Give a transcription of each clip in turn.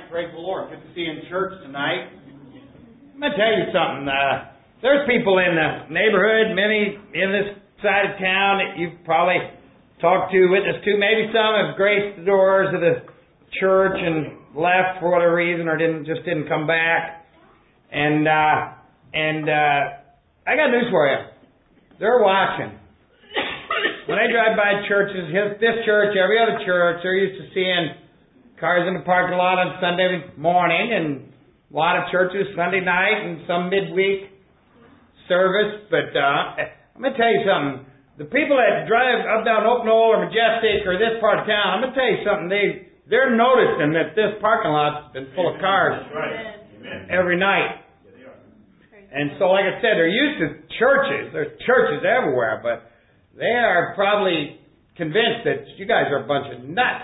Praise the Lord. Good to see you in church tonight. I'm going to tell you something. There's people in the neighborhood, many in this side of town that you've probably talked to, witnessed to. Maybe some have graced the doors of the church and left for whatever reason or didn't come back. And I got news for you. They're watching. When I drive by churches, this church, every other church, they're used to seeing cars in the parking lot on Sunday morning, and a lot of churches Sunday night and some midweek service. But I'm going to tell you something. The people that drive up down Oak Knoll or Majestic or this part of town, I'm going to tell you something. They're noticing that this parking lot's been full of cars every night. And so, like I said, they're used to churches. There's churches everywhere, but they are probably convinced that you guys are a bunch of nuts.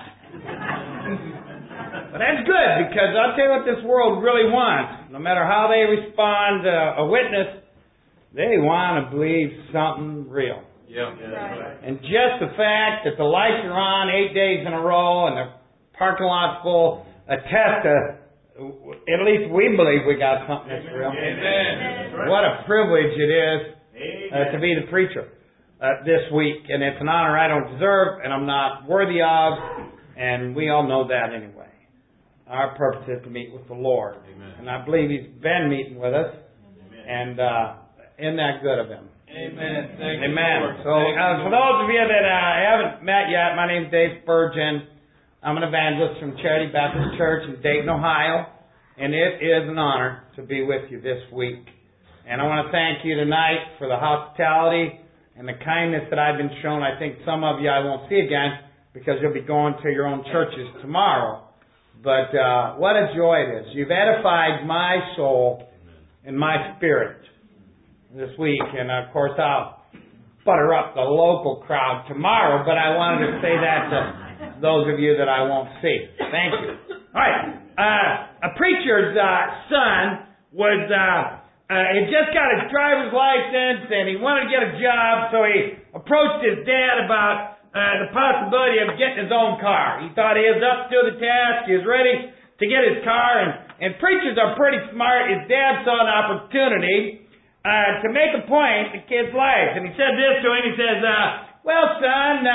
But that's good, because I'll tell you what this world really wants. No matter how they respond to a witness, they want to believe something real. Yeah. Right. And just the fact that the lights are on 8 days in a row and the parking lot's full attest to, at least we believe we got something that's real. Amen. What a privilege it is to be the preacher this week. And it's an honor I don't deserve and I'm not worthy of, and we all know that anyway. Our purpose is to meet with the Lord. Amen. And I believe He's been meeting with us. Amen. And isn't that good of Him? Amen. Thank Amen. You, so for those of you that haven't met yet, my name is Dave Spurgeon. I'm an evangelist from Charity Baptist Church in Dayton, Ohio. And it is an honor to be with you this week. And I want to thank you tonight for the hospitality and the kindness that I've been shown. I think some of you I won't see again because you'll be going to your own churches tomorrow. But what a joy it is. You've edified my soul and my spirit this week. And, of course, I'll butter up the local crowd tomorrow. But I wanted to say that to those of you that I won't see. Thank you. All right. A preacher's son was he just got his driver's license and he wanted to get a job. So he approached his dad about the possibility of getting his own car. He thought he was up to the task. He was ready to get his car. And preachers are pretty smart. His dad saw an opportunity to make a point in the kid's life. And he said this to him. He says, well, son,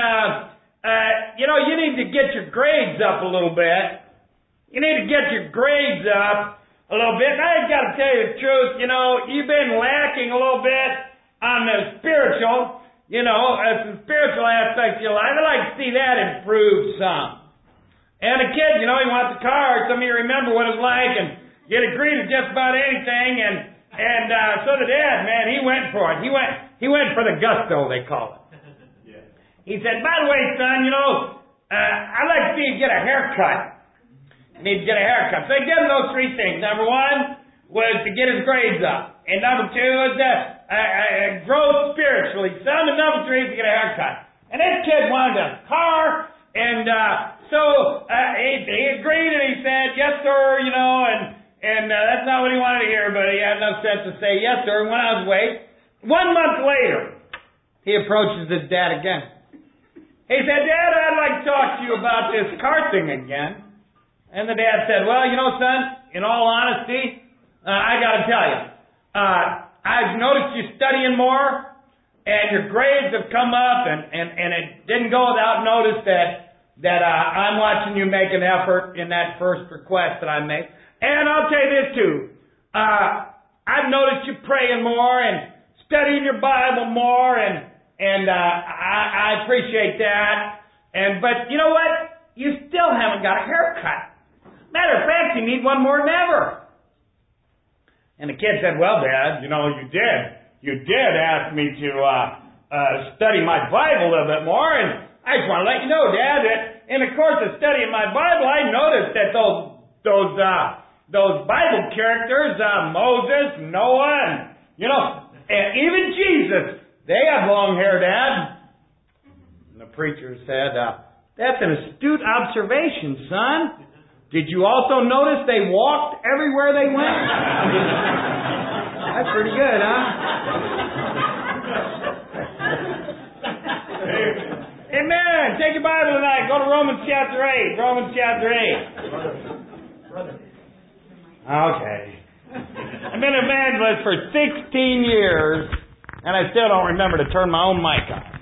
you need to get your grades up a little bit. You need to get your grades up a little bit. And I got to tell you the truth. You've been lacking a little bit on the spiritual. Some spiritual aspects of your life. I'd like to see that improve some. And the kid, he wants a car. Some of you remember what it was like, and you'd agree to just about anything. And so the dad, man, he went for it. He went for the gusto, they call it. Yeah. He said, by the way, son, I'd like to see you get a haircut. You need to get a haircut. So he gave him those three things. Number one was to get his grades up. And number two was grow spiritually. Son, and number three is to get a haircut. And this kid wanted a car, and so he agreed, and he said, yes, sir, and that's not what he wanted to hear, but he had no sense to say yes, sir, and went on his way. 1 month later, he approaches his dad again. He said, Dad, I'd like to talk to you about this car thing again. And the dad said, well, son, in all honesty, I got to tell you, I've noticed you studying more, and your grades have come up, and it didn't go without notice that I'm watching you make an effort in that first request that I made. And I'll tell you this too, I've noticed you praying more and studying your Bible more, and I appreciate that. But you know what? You still haven't got a haircut. Matter of fact, you need one more than ever. And the kid said, well, Dad, you did. You did ask me to study my Bible a little bit more, and I just want to let you know, Dad, that in the course of studying my Bible, I noticed that those Bible characters, Moses, Noah, and even Jesus, they have long hair, Dad. And the preacher said, that's an astute observation, son. Did you also notice they walked everywhere they went? That's pretty good, huh? Amen. Take your Bible tonight. Go to Romans chapter 8. Romans chapter 8. Okay. I've been an evangelist for 16 years, and I still don't remember to turn my own mic on.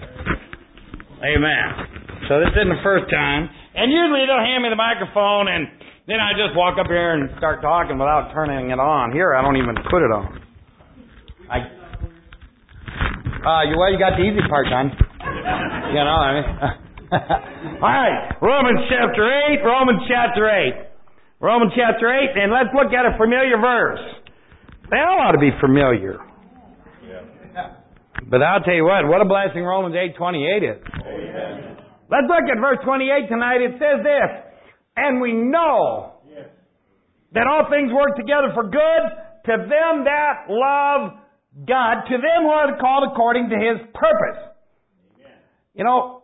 Amen. So this isn't the first time. And usually they'll hand me the microphone, and then I just walk up here and start talking without turning it on. Here, I don't even put it on. You got the easy part done. You know, I mean. All right, Romans chapter 8, and let's look at a familiar verse. They all ought to be familiar. But I'll tell you what a blessing Romans 8:28 is. Amen. Let's look at verse 28 tonight. It says this, and we know that all things work together for good to them that love God, to them who are called according to His purpose. Amen. You know,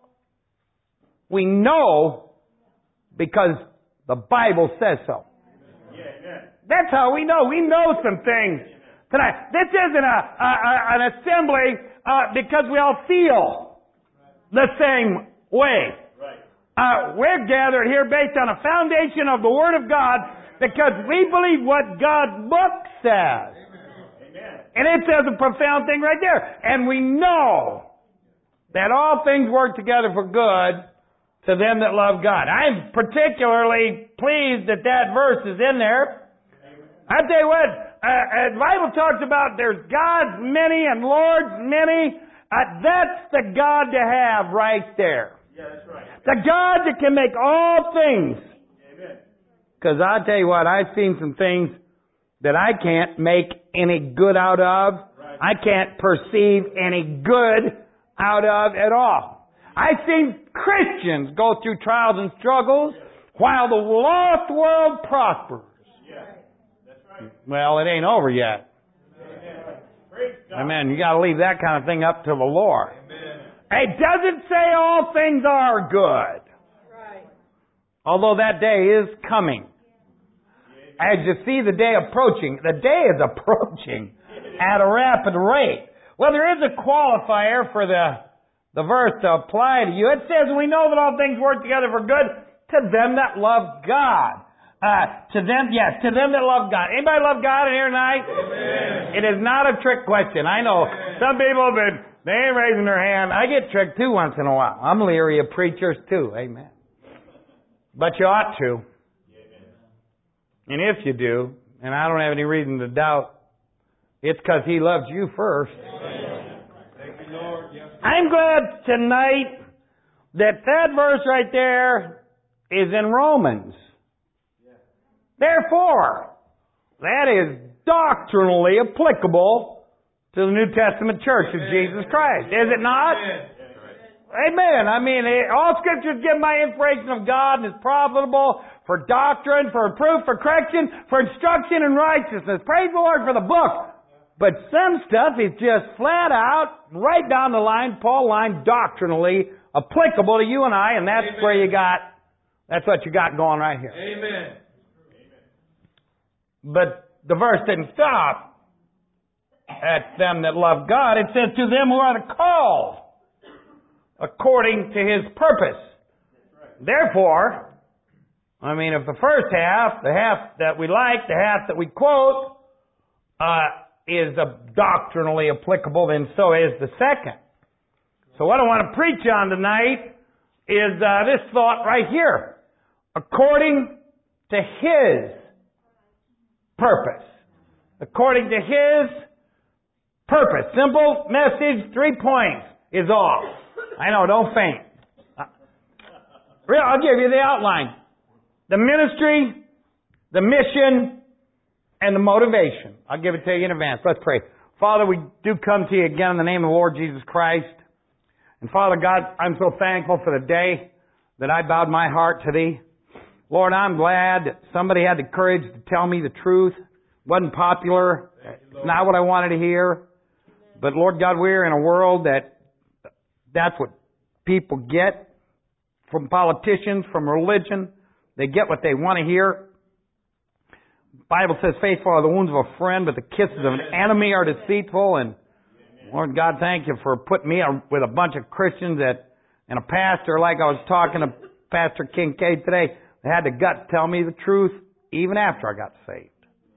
we know because the Bible says so. Amen. That's how we know. We know some things tonight. This isn't an assembly because we all feel the same way. We're gathered here based on a foundation of the Word of God because we believe what God's book says. And it says a profound thing right there. And we know that all things work together for good to them that love God. I'm particularly pleased that that verse is in there. I tell you what, the Bible talks about there's gods many and lords many. That's the God to have right there. Yeah, that's right. The God that can make all things. Amen. Because I tell you what, I've seen some things that I can't make any good out of. Right. I can't perceive any good out of at all. I've seen Christians go through trials and struggles while the lost world prospers. Yeah. That's right. Well, it ain't over yet. Amen. You got to leave that kind of thing up to the Lord. Amen. It doesn't say all things are good. Right. Although that day is coming. As you see the day approaching, the day is approaching at a rapid rate. Well, there is a qualifier for the verse to apply to you. It says, we know that all things work together for good to them that love God. To them that love God. Anybody love God in here tonight? Amen. It is not a trick question. I know some people they ain't raising their hand. I get tricked too once in a while. I'm leery of preachers too. Amen. But you ought to. And if you do, and I don't have any reason to doubt, it's because He loved you first. Thank you, Lord. I'm glad tonight that verse right there is in Romans. Therefore, that is doctrinally applicable to the New Testament church of Jesus Christ. Is it not? Amen. I mean, all Scriptures give my inspiration of God and is profitable for doctrine, for reproof, for correction, for instruction in righteousness. Praise the Lord for the book. But some stuff is just flat out, right down the line, Paul line, doctrinally applicable to you and I, and that's where that's what you got going right here. Amen. But the verse didn't stop at them that love God. It says, to them who are called according to His purpose. Therefore, I mean, if the first half, the half that we like, the half that we quote, is doctrinally applicable, then so is the second. So what I want to preach on tonight is this thought right here. According to His purpose. According to His purpose. Simple message, 3 points is all. I know, don't faint. I'll give you the outline. The ministry, the mission, and the motivation. I'll give it to you in advance. Let's pray. Father, we do come to you again in the name of the Lord Jesus Christ. And Father God, I'm so thankful for the day that I bowed my heart to Thee. Lord, I'm glad that somebody had the courage to tell me the truth. It wasn't popular. It's not what I wanted to hear. But Lord God, we're in a world that's what people get from politicians, from religion. They get what they want to hear. The Bible says, faithful are the wounds of a friend, but the kisses of an enemy are deceitful. And Lord God, thank You for putting me with a bunch of Christians and a pastor, like I was talking to Pastor Kincaid today, they had the gut to tell me the truth even after I got saved.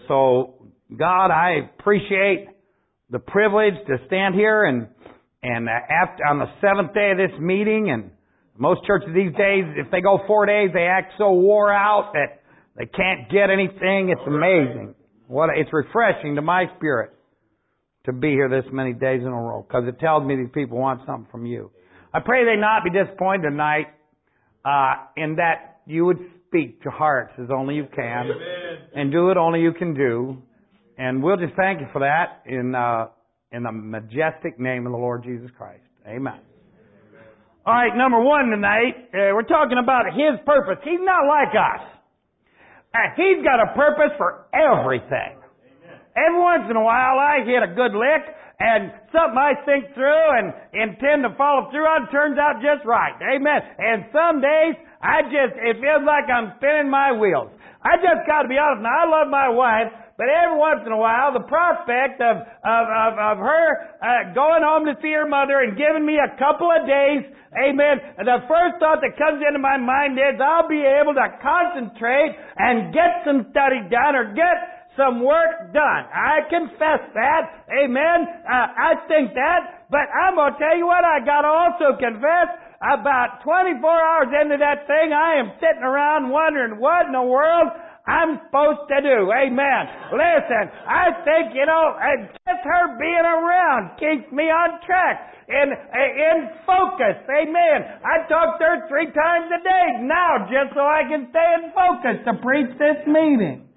So, God, I appreciate the privilege to stand here and after, on the seventh day of this meeting, and most churches these days, if they go 4 days, they act so wore out that they can't get anything. It's amazing. It's refreshing to my spirit to be here this many days in a row, because it tells me these people want something from you. I pray they not be disappointed tonight, in that you would speak to hearts as only you can, and do what only you can do. And we'll just thank you for that in the majestic name of the Lord Jesus Christ. Amen. All right, number one tonight, we're talking about His purpose. He's not like us. He's got a purpose for everything. Every once in a while, I hit a good lick, and something I think through and intend to follow through on turns out just right. Amen. And some days, it feels like I'm spinning my wheels. I just got to be honest. Now, I love my wife, but every once in a while, the prospect of her going home to see her mother and giving me a couple of days, amen, the first thought that comes into my mind is I'll be able to concentrate and get some study done or get some work done. I confess that. Amen. I think that. But I'm going to tell you what, I got to also confess, about 24 hours into that thing, I am sitting around wondering what in the world I'm supposed to do. Amen. Listen, I think, just her being around keeps me on track and in focus. Amen. I talk to her 3 times a day now just so I can stay in focus to preach this meeting.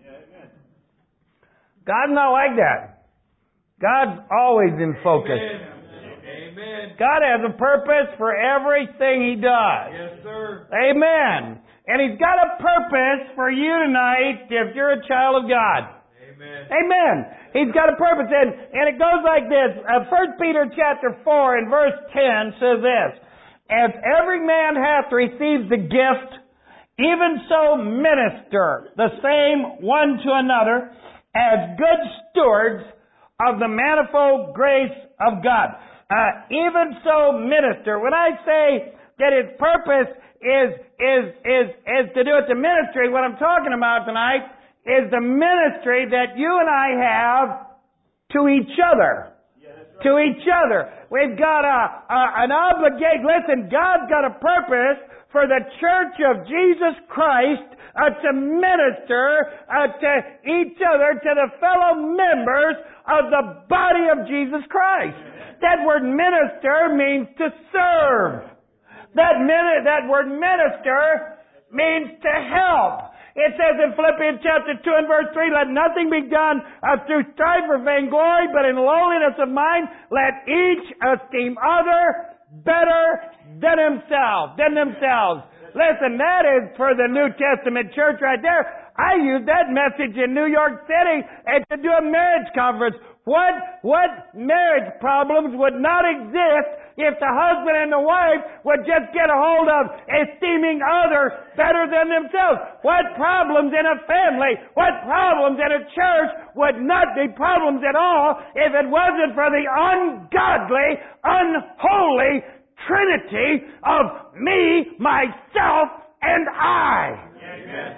God's not like that. God's always in focus. Amen. God has a purpose for everything He does. Yes, sir. Amen. And He's got a purpose for you tonight if you're a child of God. Amen. Amen. He's got a purpose. And it goes like this. 1 Peter chapter 4 and verse 10 says this. As every man hath received the gift, even so minister the same one to another as good stewards of the manifold grace of God. Even so minister. When I say that His purpose is to do with the ministry, what I'm talking about tonight is the ministry that you and I have to each other. To each other. We've got an obligation. Listen, God's got a purpose for the church of Jesus Christ to minister to each other, to the fellow members of the body of Jesus Christ. That word minister means to serve. That word minister means to help. It says in Philippians chapter 2 and verse 3, let nothing be done through strife or vainglory, but in lowliness of mind, let each esteem other better than themselves. Listen, that is for the New Testament church right there. I used that message in New York City and to do a marriage conference. What marriage problems would not exist if the husband and the wife would just get a hold of esteeming others better than themselves? What problems in a family, what problems in a church would not be problems at all if it wasn't for the ungodly, unholy Trinity of me, myself, and I. Amen.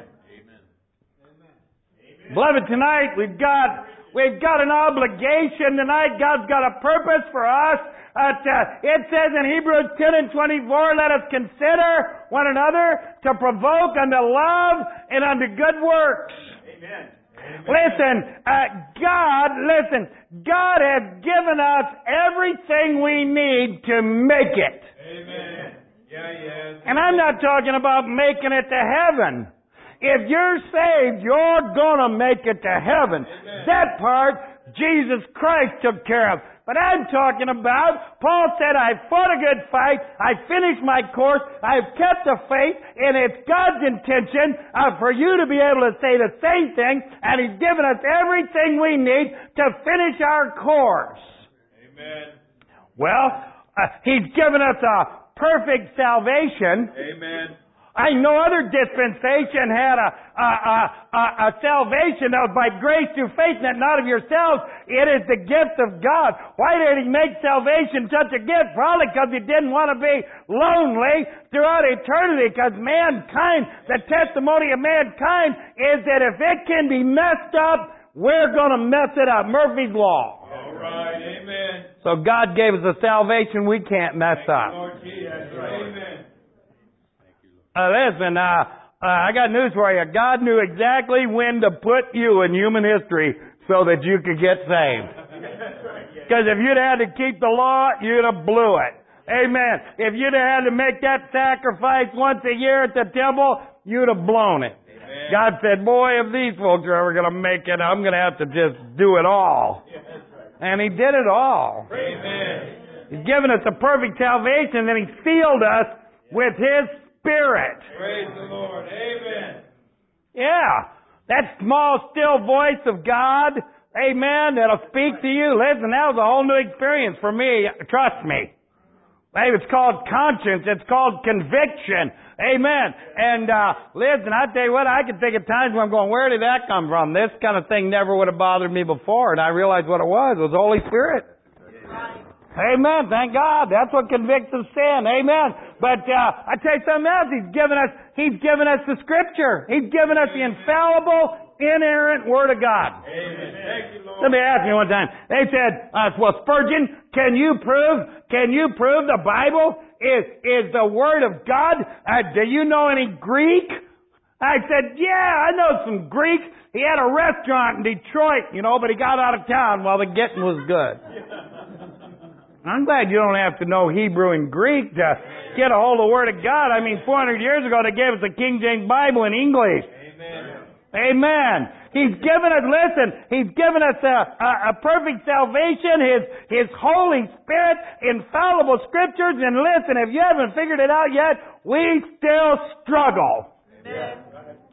Beloved, tonight we've got an obligation tonight. God's got a purpose for us. It says in Hebrews 10 and 24, let us consider one another to provoke unto love and unto good works. Amen. Listen, God has given us everything we need to make it. Amen. Yeah. And I'm not talking about making it to heaven. If you're saved, you're gonna make it to heaven. Amen. That part, Jesus Christ took care of. But I'm talking about, Paul said, I fought a good fight, I finished my course, I've kept the faith, and it's God's intention for you to be able to say the same thing, and He's given us everything we need to finish our course. Amen. Well, He's given us a perfect salvation. Amen. No other dispensation had a salvation that was by grace through faith, and that not of yourselves. It is the gift of God. Why did He make salvation such a gift? Probably because He didn't want to be lonely throughout eternity, because mankind, the testimony of mankind is that if it can be messed up we're going to mess it up. Murphy's Law. All right. Amen. So God gave us a salvation we can't mess up. Lord Jesus. Amen. Listen, I got news for you. God knew exactly when to put you in human history so that you could get saved. Because if you'd had to keep the law, you'd have blew it. Amen. If you'd have had to make that sacrifice once a year at the temple, you'd have blown it. Amen. God said, boy, if these folks are ever going to make it, I'm going to have to just do it all. And He did it all. Amen. He's given us a perfect salvation, and He sealed us with His Spirit. Praise the Lord. Amen. Yeah. That small, still voice of God, amen, that'll speak to you. Listen, that was a whole new experience for me. Trust me. Hey, it's called conscience. It's called conviction. Amen. And listen, I tell you what, I can think of times when I'm going, where did that come from? This kind of thing never would have bothered me before. And I realized what it was. It was the Holy Spirit. Amen. Thank God. That's what convicts of sin. Amen. But I tell you something else. He's given us the Scripture. He's given us the infallible, inerrant Word of God. Amen. Thank you, Lord. Somebody asked me one time. They said, well, Spurgeon, can you prove the Bible is the Word of God? Do you know any Greek? I said, yeah, I know some Greek. He had a restaurant in Detroit, but he got out of town while the getting was good. I'm glad you don't have to know Hebrew and Greek to get a hold of the Word of God. I mean, 400 years ago, they gave us the King James Bible in English. Amen. Amen. He's given us a perfect salvation, His Holy Spirit, infallible Scriptures, and listen, if you haven't figured it out yet, we still struggle. Amen.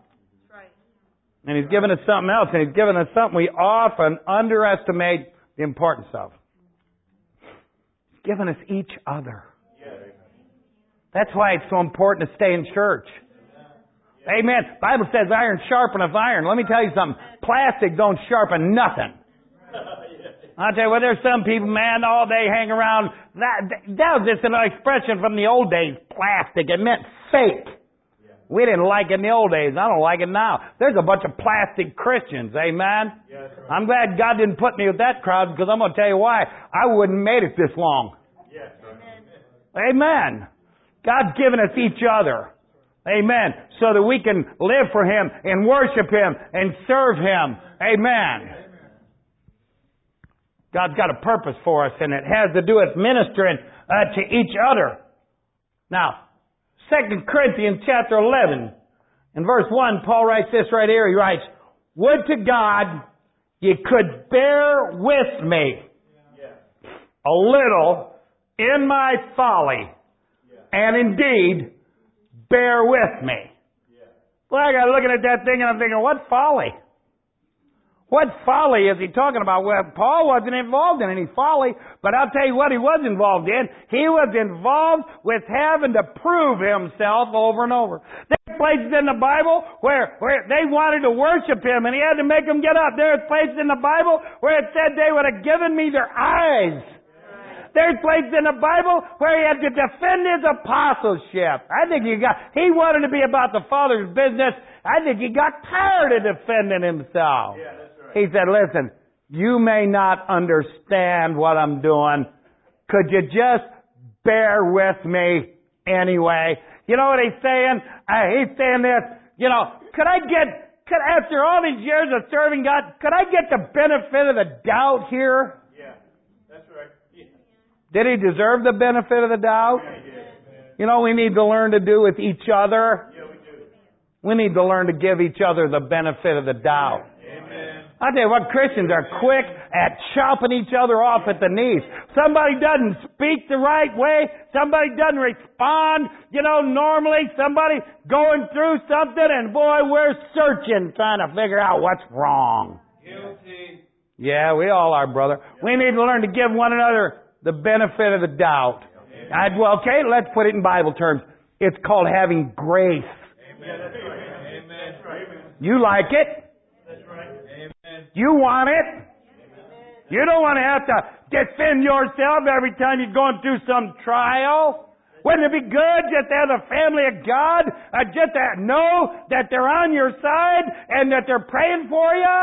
And He's given us something else, and He's given us something we often underestimate the importance of. He's given us each other. That's why it's so important to stay in church. Amen. The Bible says iron sharpeneth iron. Let me tell you something. Plastic don't sharpen nothing. I'll tell you what, there's some people, man, all day hang around. That was just an expression from the old days. Plastic. It meant fake. We didn't like it in the old days. I don't like it now. There's a bunch of plastic Christians. Amen. Yes, right. I'm glad God didn't put me with that crowd, because I'm going to tell you why. I wouldn't have made it this long. Yes, right. Amen. God's given us each other. Amen. So that we can live for Him and worship Him and serve Him. Amen. God's got a purpose for us, and it has to do with ministering to each other. Now, 2 Corinthians chapter 11, in verse 1, Paul writes this right here. He writes, would to God you could bear with me a little in my folly, and indeed bear with me. Well, I got looking at that thing and I'm thinking, what folly? What folly is he talking about? Well, Paul wasn't involved in any folly, but I'll tell you what he was involved in. He was involved with having to prove himself over and over. There's places in the Bible where they wanted to worship him and he had to make them get up. There's places in the Bible where it said they would have given me their eyes. There's places in the Bible where he had to defend his apostleship. I think he wanted to be about the Father's business. I think he got tired of defending himself. Yeah, that's right. He said, listen, you may not understand what I'm doing. Could you just bear with me anyway? You know what he's saying? He's saying this, after all these years of serving God, could I get the benefit of the doubt here? Yeah, that's right. Yeah. Did he deserve the benefit of the doubt? You know what we need to learn to do with each other? Yeah, we do. We need to learn to give each other the benefit of the doubt. Amen. I tell you what, Christians are quick at chopping each other off at the knees. Somebody doesn't speak the right way. Somebody doesn't respond, normally. Somebody going through something, and boy, we're searching, trying to figure out what's wrong. Guilty. Yeah, we all are, brother. We need to learn to give one another the benefit of the doubt. Okay, let's put it in Bible terms. It's called having grace. Amen. That's right. Amen. That's right. You like it. That's right. Amen. You want it. You don't want to have to defend yourself every time you're going through some trial. Wouldn't it be good just to have the family of God just to know that they're on your side and that they're praying for you?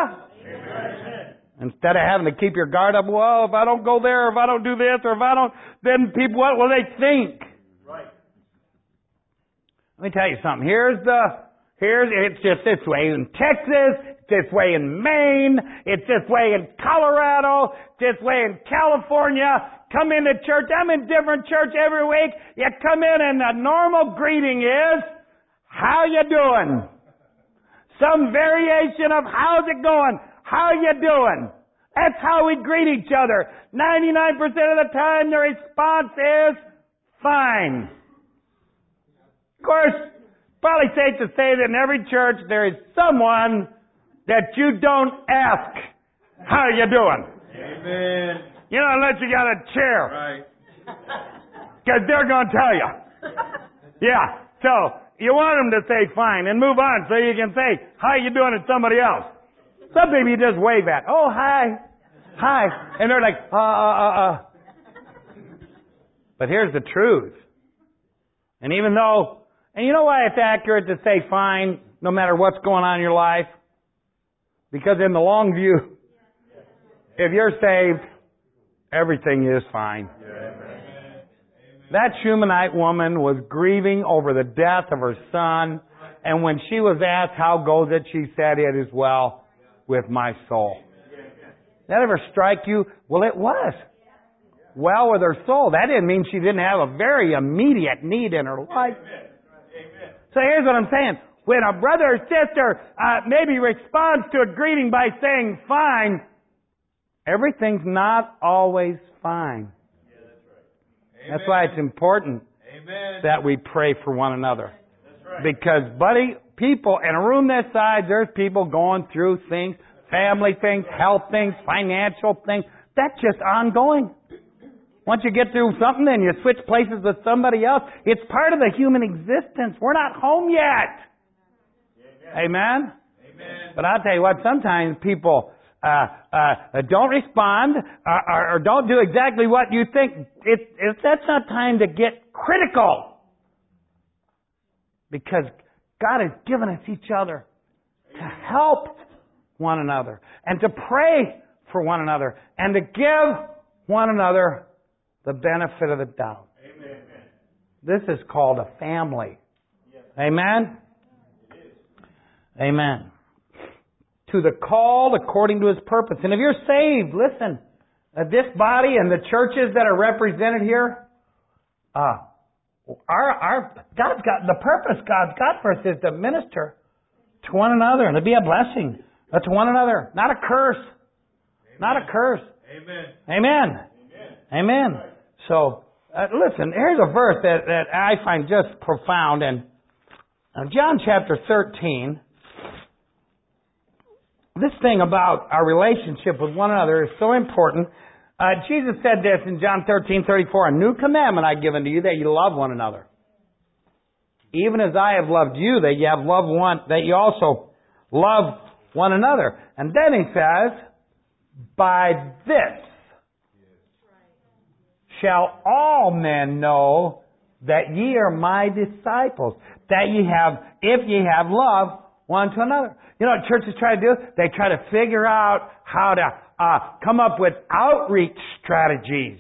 Instead of having to keep your guard up, well, if I don't go there, or if I don't do this, or if I don't, then people, what will they think? Right. Let me tell you something. It's just this way in Texas, it's this way in Maine, it's this way in Colorado, it's this way in California. Come into church. I'm in different church every week. You come in and the normal greeting is, how you doing? Some variation of how's it going? How you doing? That's how we greet each other. 99% of the time the response is fine. Of course, probably safe to say that in every church there is someone that you don't ask, how you doing? Amen. You know, unless you got a chair. Right. Because they're going to tell you. Yeah. So, you want them to say fine and move on so you can say, how you doing to somebody else. Some people you just wave at. Oh, hi. Hi. And they're like, But here's the truth. And even though, and you know why it's accurate to say fine no matter what's going on in your life? Because in the long view, if you're saved, everything is fine. That Shunammite woman was grieving over the death of her son, and when she was asked, how goes it, she said, it is well with my soul. Did that ever strike you? Well, it was. Well with her soul. That didn't mean she didn't have a very immediate need in her life. So here's what I'm saying. When a brother or sister maybe responds to a greeting by saying fine, everything's not always fine. That's why it's important that we pray for one another. Because, buddy, people in a room this size, there's people going through things, family things, health things, financial things. That's just ongoing. Once you get through something, then you switch places with somebody else. It's part of the human existence. We're not home yet. Amen? But I'll tell you what, sometimes people don't respond or don't do exactly what you think. That's not time to get critical. Because God has given us each other to help one another and to pray for one another and to give one another the benefit of the doubt. Amen. This is called a family. Yes. Amen? Amen. To the called according to His purpose. And if you're saved, listen, this body and the churches that are represented here, God's got the purpose God's got for us is to minister to one another and to be a blessing to one another, not a curse. Amen. Not a curse. Amen. Amen. Amen. Amen. So, listen, here's a verse that I find just profound. And John chapter 13, this thing about our relationship with one another is so important. Jesus said this in John 13:34, a new commandment I give unto you, that you love one another. Even as I have loved you, that you also love one another. And then he says, by this shall all men know that ye are my disciples, that if ye have love one to another. You know what churches try to do? They try to figure out how to come up with outreach strategies.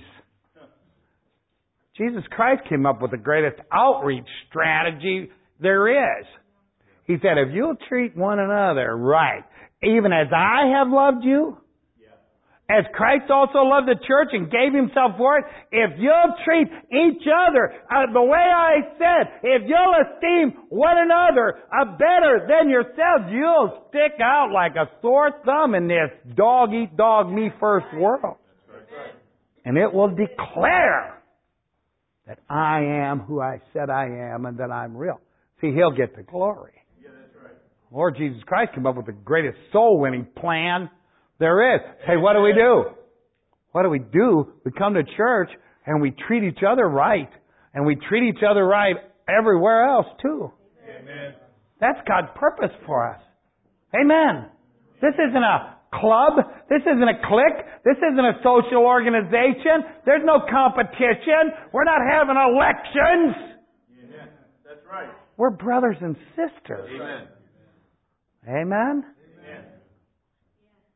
Jesus Christ came up with the greatest outreach strategy there is. He said, if you'll treat one another right, even as I have loved you, as Christ also loved the church and gave Himself for it, if you'll treat each other the way I said, if you'll esteem one another better than yourselves, you'll stick out like a sore thumb in this dog eat dog me first world. And it will declare that I am who I said I am and that I'm real. See, He'll get the glory. Lord Jesus Christ came up with the greatest soul winning plan there is. Hey, what do we do? What do we do? We come to church and we treat each other right. And we treat each other right everywhere else too. Amen. That's God's purpose for us. Amen. This isn't a club. This isn't a clique. This isn't a social organization. There's no competition. We're not having elections. Amen. That's right. We're brothers and sisters. Amen. Amen.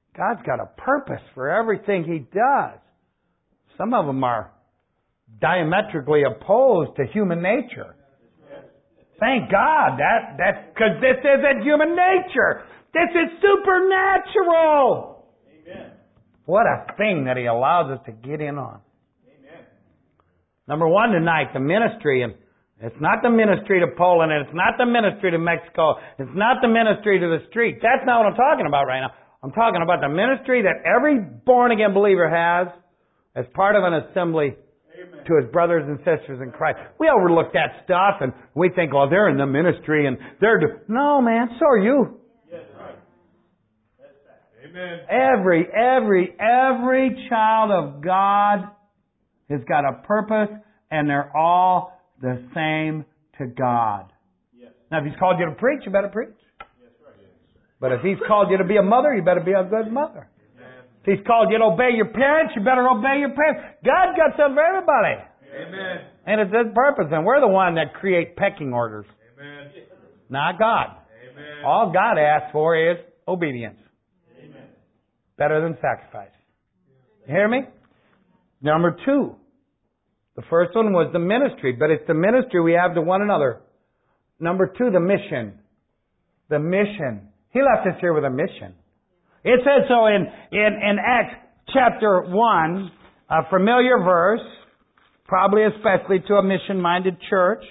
God's got a purpose for everything He does. Some of them are diametrically opposed to human nature. Thank God. That's because this isn't human nature. This is supernatural. Amen. What a thing that He allows us to get in on. Amen. Number one tonight, the ministry. And it's not the ministry to Poland, and it's not the ministry to Mexico. It's not the ministry to the street. That's not what I'm talking about right now. I'm talking about the ministry that every born-again believer has as part of an assembly to his brothers and sisters in Christ. We overlook that stuff, and we think, well, they're in the ministry, and they're... No, man, so are you. Yes, right. That's that. Amen. Every child of God has got a purpose, and they're all the same to God. Yes. Now, if He's called you to preach, you better preach. Yes, right. But if He's called you to be a mother, you better be a good mother. If He's called you to obey your parents, you better obey your parents. God's got something for everybody. Amen. And it's His purpose. And we're the one that create pecking orders. Amen. Not God. Amen. All God asks for is obedience. Amen. Better than sacrifice. You hear me? Number two. The first one was the ministry, but it's the ministry we have to one another. Number two, the mission. The mission. He left us here with a mission. It says so in Acts chapter 1, a familiar verse, probably especially to a mission-minded church.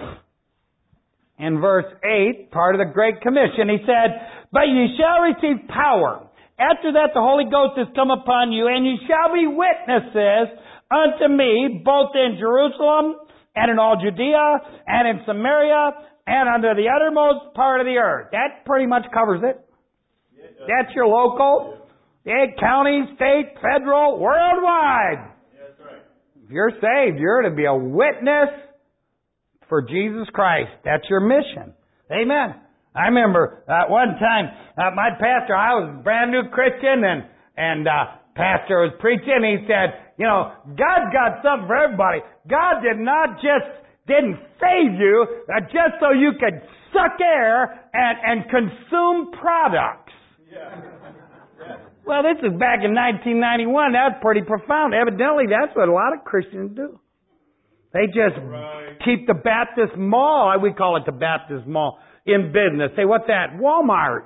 In verse 8, part of the Great Commission, he said, "But ye shall receive power. After that the Holy Ghost has come upon you, and ye shall be witnesses unto me, both in Jerusalem, and in all Judea, and in Samaria, and unto the uttermost part of the earth." That pretty much covers it. That's your local, county, state, federal, worldwide. That's right. If you're saved, you're to be a witness for Jesus Christ. That's your mission. Amen. I remember one time, my pastor, I was a brand new Christian, and pastor was preaching. He said, God's got something for everybody. God didn't save you just so you could suck air and consume products. Yeah. Well, this is back in 1991. That's pretty profound. Evidently, that's what a lot of Christians do. They just keep the Baptist mall, we call it the Baptist mall, in business. Say, what's that? Walmart,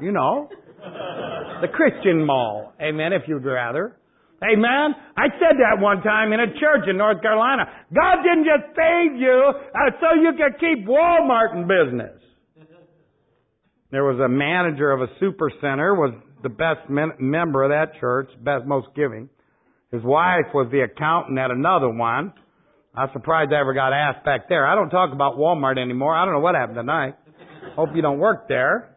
The Christian mall. Amen, if you'd rather. Amen. I said that one time in a church in North Carolina. God didn't just save you so you could keep Walmart in business. There was a manager of a super center, was the best member of that church, most giving. His wife was the accountant at another one. I'm surprised I ever got asked back there. I don't talk about Walmart anymore. I don't know what happened tonight. Hope you don't work there.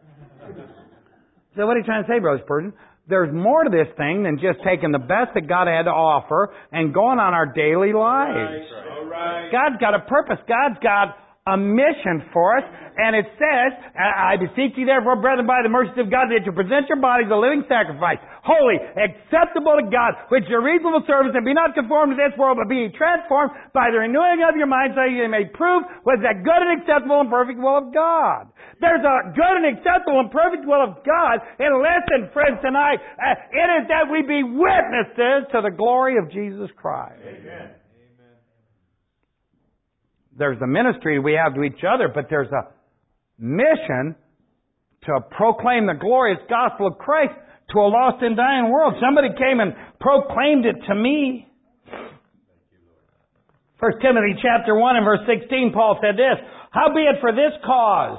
So what are you trying to say, Brother Spurgeon? There's more to this thing than just taking the best that God had to offer and going on our daily lives. All right. God's got a purpose. God's got a mission for us. And it says, "I beseech you therefore, brethren, by the mercies of God, that you present your bodies a living sacrifice, holy, acceptable to God, which is your reasonable service, and be not conformed to this world, but be transformed by the renewing of your mind, so you may prove what is that good and acceptable and perfect will of God." There's a good and acceptable and perfect will of God. And listen, friends, tonight, it is that we be witnesses to the glory of Jesus Christ. Amen. There's the ministry we have to each other, but there's a mission to proclaim the glorious gospel of Christ to a lost and dying world. Somebody came and proclaimed it to me. 1 Timothy chapter 1 and verse 16, Paul said this, "Howbeit for this cause,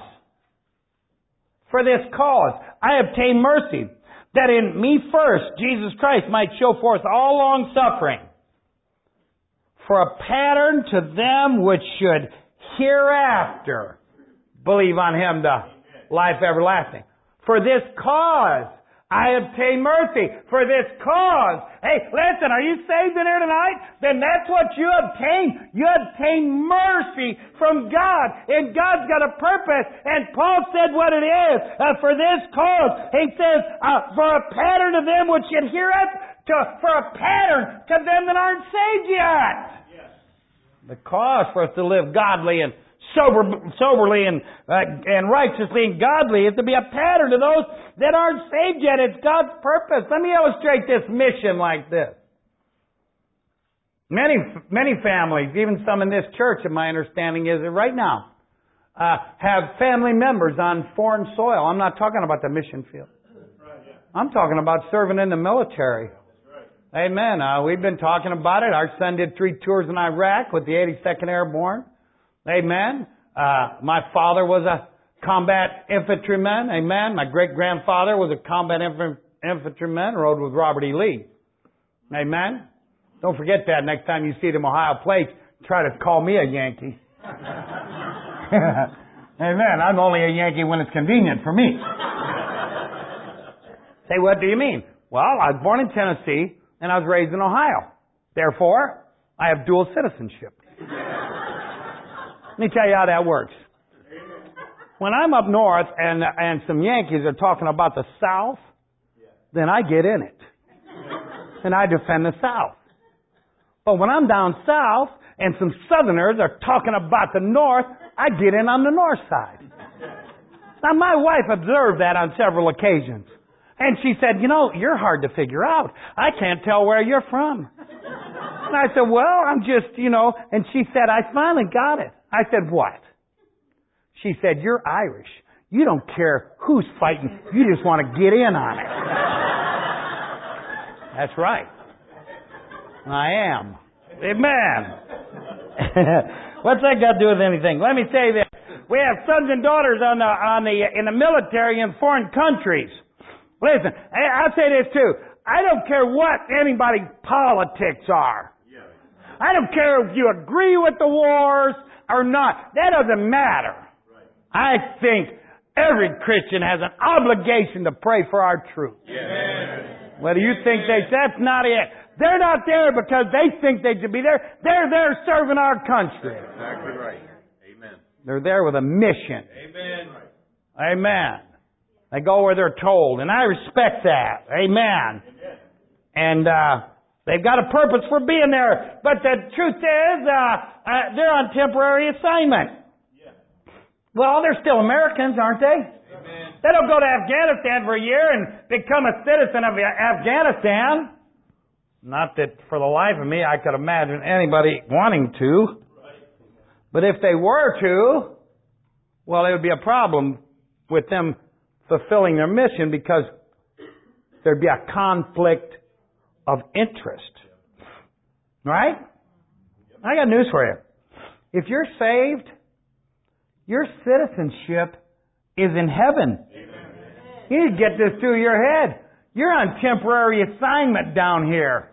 I obtain mercy, that in me first Jesus Christ might show forth all long suffering, for a pattern to them which should hereafter believe on Him to life everlasting. For this cause I obtain mercy." For this cause. Hey, listen, are you saved in here tonight? Then that's what you obtain. You obtain mercy from God. And God's got a purpose. And Paul said what it is. For this cause. He says, for a pattern to them which should hereafter, for a pattern to them that aren't saved yet. The cause for us to live godly and soberly and righteously and godly is to be a pattern to those that aren't saved yet. It's God's purpose. Let me illustrate this mission like this. Many families, even some in this church, in my understanding is that right now, have family members on foreign soil. I'm not talking about the mission field. I'm talking about serving in the military. Amen. We've been talking about it. Our son did 3 tours in Iraq with the 82nd Airborne. Amen. My father was a combat infantryman. Amen. My great-grandfather was a combat infantryman, rode with Robert E. Lee. Amen. Don't forget that next time you see them Ohio plates, try to call me a Yankee. Amen. I'm only a Yankee when it's convenient for me. Say, what do you mean? Well, I was born in Tennessee and I was raised in Ohio. Therefore, I have dual citizenship. Let me tell you how that works. When I'm up north and some Yankees are talking about the South, then I get in it. And I defend the South. But when I'm down south and some Southerners are talking about the North, I get in on the North side. Now, my wife observed that on several occasions. And she said, you know, you're hard to figure out. I can't tell where you're from. And I said, well, I'm just, and she said, I finally got it. I said, what? She said, you're Irish. You don't care who's fighting. You just want to get in on it. That's right. I am. Amen. What's that got to do with anything? Let me say this. We have sons and daughters in the military in foreign countries. Listen, I'll say this too. I don't care what anybody's politics are. I don't care if you agree with the wars or not. That doesn't matter. I think every Christian has an obligation to pray for our troops. Whether you think that's not it. They're not there because they think they should be there. They're there serving our country. Exactly right. Amen. They're there with a mission. Amen. Amen. They go where they're told, and I respect that. Amen. And they've got a purpose for being there. But the truth is, they're on temporary assignment. Well, they're still Americans, aren't they? Amen. They don't go to Afghanistan for a year and become a citizen of Afghanistan. Not that for the life of me I could imagine anybody wanting to. But if they were to, well, it would be a problem with them fulfilling their mission because there'd be a conflict of interest. Right? I got news for you. If you're saved, your citizenship is in heaven. You need to get this through your head. You're on temporary assignment down here.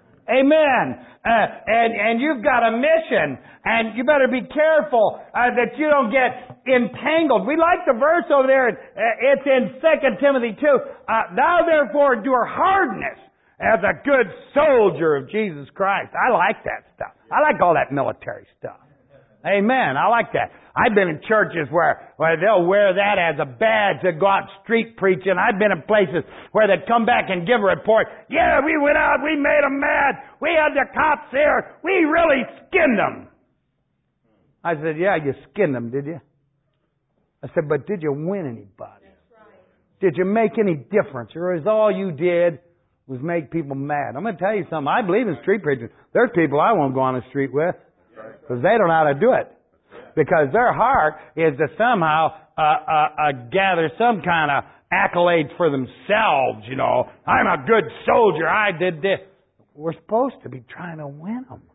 Amen. And you've got a mission, and you better be careful that you don't get entangled. We like the verse over there. It's in 2 Timothy 2. Thou therefore endure hardness as a good soldier of Jesus Christ. I like that stuff. I like all that military stuff. Amen. I like that. I've been in churches where they'll wear that as a badge to go out street preaching. I've been in places where they'd come back and give a report. Yeah, we went out, we made them mad. We had the cops there. We really skinned them. I said, yeah, you skinned them, did you? I said, but did you win anybody? Did you make any difference? Or is all you did was make people mad? I'm going to tell you something. I believe in street preaching. There's people I won't go on the street with because they don't know how to do it. Because their heart is to somehow gather some kind of accolades for themselves, I'm a good soldier. I did this. We're supposed to be trying to win them.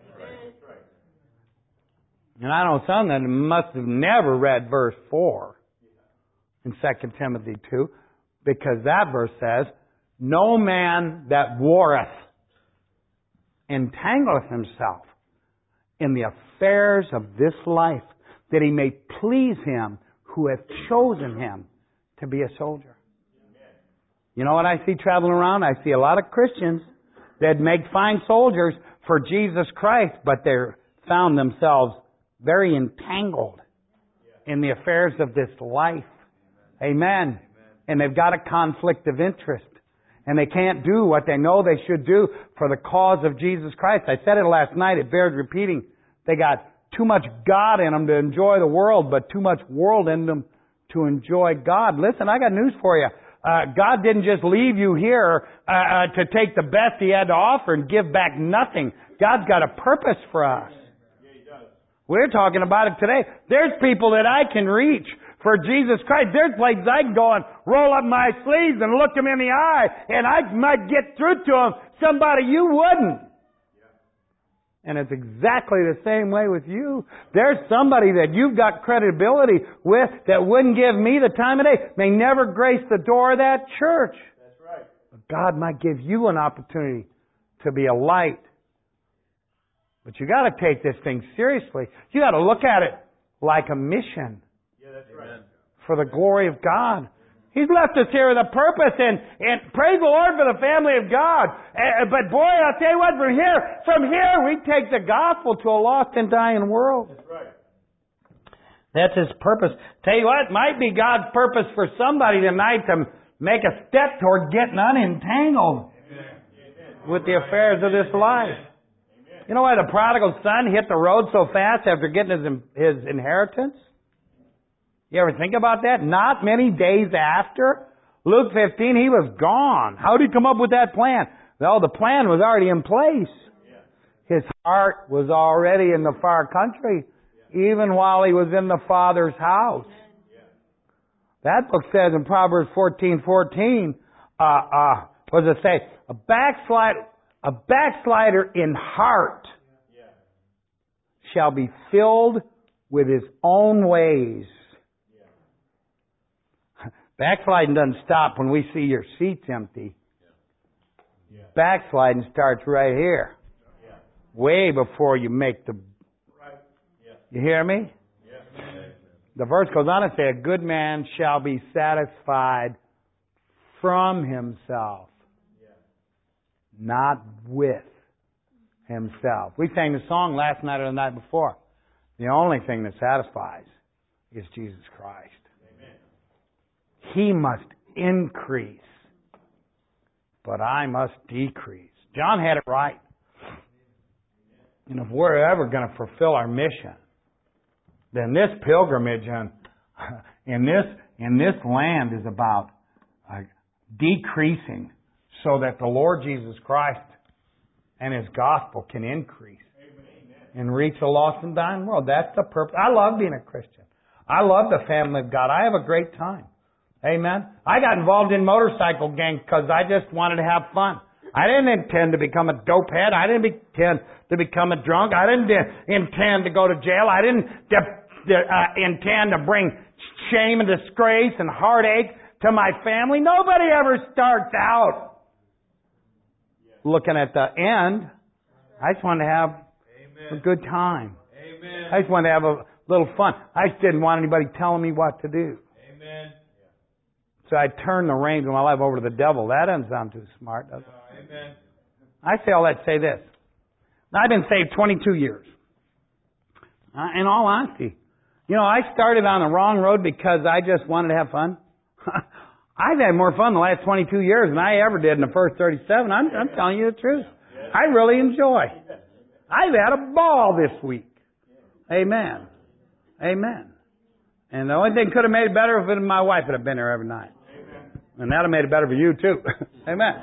And I know some that must have never read verse 4 in 2 Timothy 2, because that verse says, no man that warreth entangleth himself in the affairs of this life, that he may please him who hath chosen him to be a soldier. You know what I see traveling around? I see a lot of Christians that make fine soldiers for Jesus Christ, but they're found themselves very entangled in the affairs of this life. Amen. And they've got a conflict of interest. And they can't do what they know they should do for the cause of Jesus Christ. I said it last night. It bears repeating. They got too much God in them to enjoy the world, but too much world in them to enjoy God. Listen, I got news for you. God didn't just leave you here to take the best He had to offer and give back nothing. God's got a purpose for us. We're talking about it today. There's people that I can reach for Jesus Christ. There's places I can go and roll up my sleeves and look them in the eye, and I might get through to them. Somebody you wouldn't. And it's exactly the same way with you. There's somebody that you've got credibility with that wouldn't give me the time of day, may never grace the door of that church. That's right. But God might give you an opportunity to be a light. But you got to take this thing seriously. You got to look at it like a mission. Yeah, that's right. For the glory of God. He's left us here with a purpose, and praise the Lord for the family of God. But boy, I'll tell you what, from here we take the gospel to a lost and dying world. That's right. That's His purpose. Tell you what, it might be God's purpose for somebody tonight to make a step toward getting unentangled with the affairs of this life. You know why the prodigal son hit the road so fast after getting his inheritance? You ever think about that? Not many days after Luke 15, he was gone. How did he come up with that plan? Well, the plan was already in place. His heart was already in the far country, even while he was in the Father's house. That book says in Proverbs 14:14, what does it say? A backslider in heart shall be filled with his own ways. Backsliding doesn't stop when we see your seats empty. Backsliding starts right here. Way before you make the... You hear me? The verse goes on to say, a good man shall be satisfied from himself, not with himself. We sang the song last night or the night before. The only thing that satisfies is Jesus Christ. He must increase, but I must decrease. John had it right. And if we're ever going to fulfill our mission, then this pilgrimage in this land is about decreasing so that the Lord Jesus Christ and His gospel can increase and reach a lost and dying world. That's the purpose. I love being a Christian. I love the family of God. I have a great time. Amen. I got involved in motorcycle gangs because I just wanted to have fun. I didn't intend to become a dope head. I didn't intend to become a drunk. I didn't intend to go to jail. I didn't intend to bring shame and disgrace and heartache to my family. Nobody ever starts out looking at the end. I just wanted to have a good time. Amen. I just wanted to have a little fun. I just didn't want anybody telling me what to do. Amen. So I turned the reins of my life over to the devil. That doesn't sound too smart, does it? Amen. I say all that to say this. I've been saved 22 years. In all honesty. You know, I started on the wrong road because I just wanted to have fun. I've had more fun the last 22 years than I ever did in the first 37. I'm telling you the truth. I really enjoy. I've had a ball this week. Amen. Amen. And the only thing could have made it better if my wife would have been there every night. And that would have made it better for you too. Amen.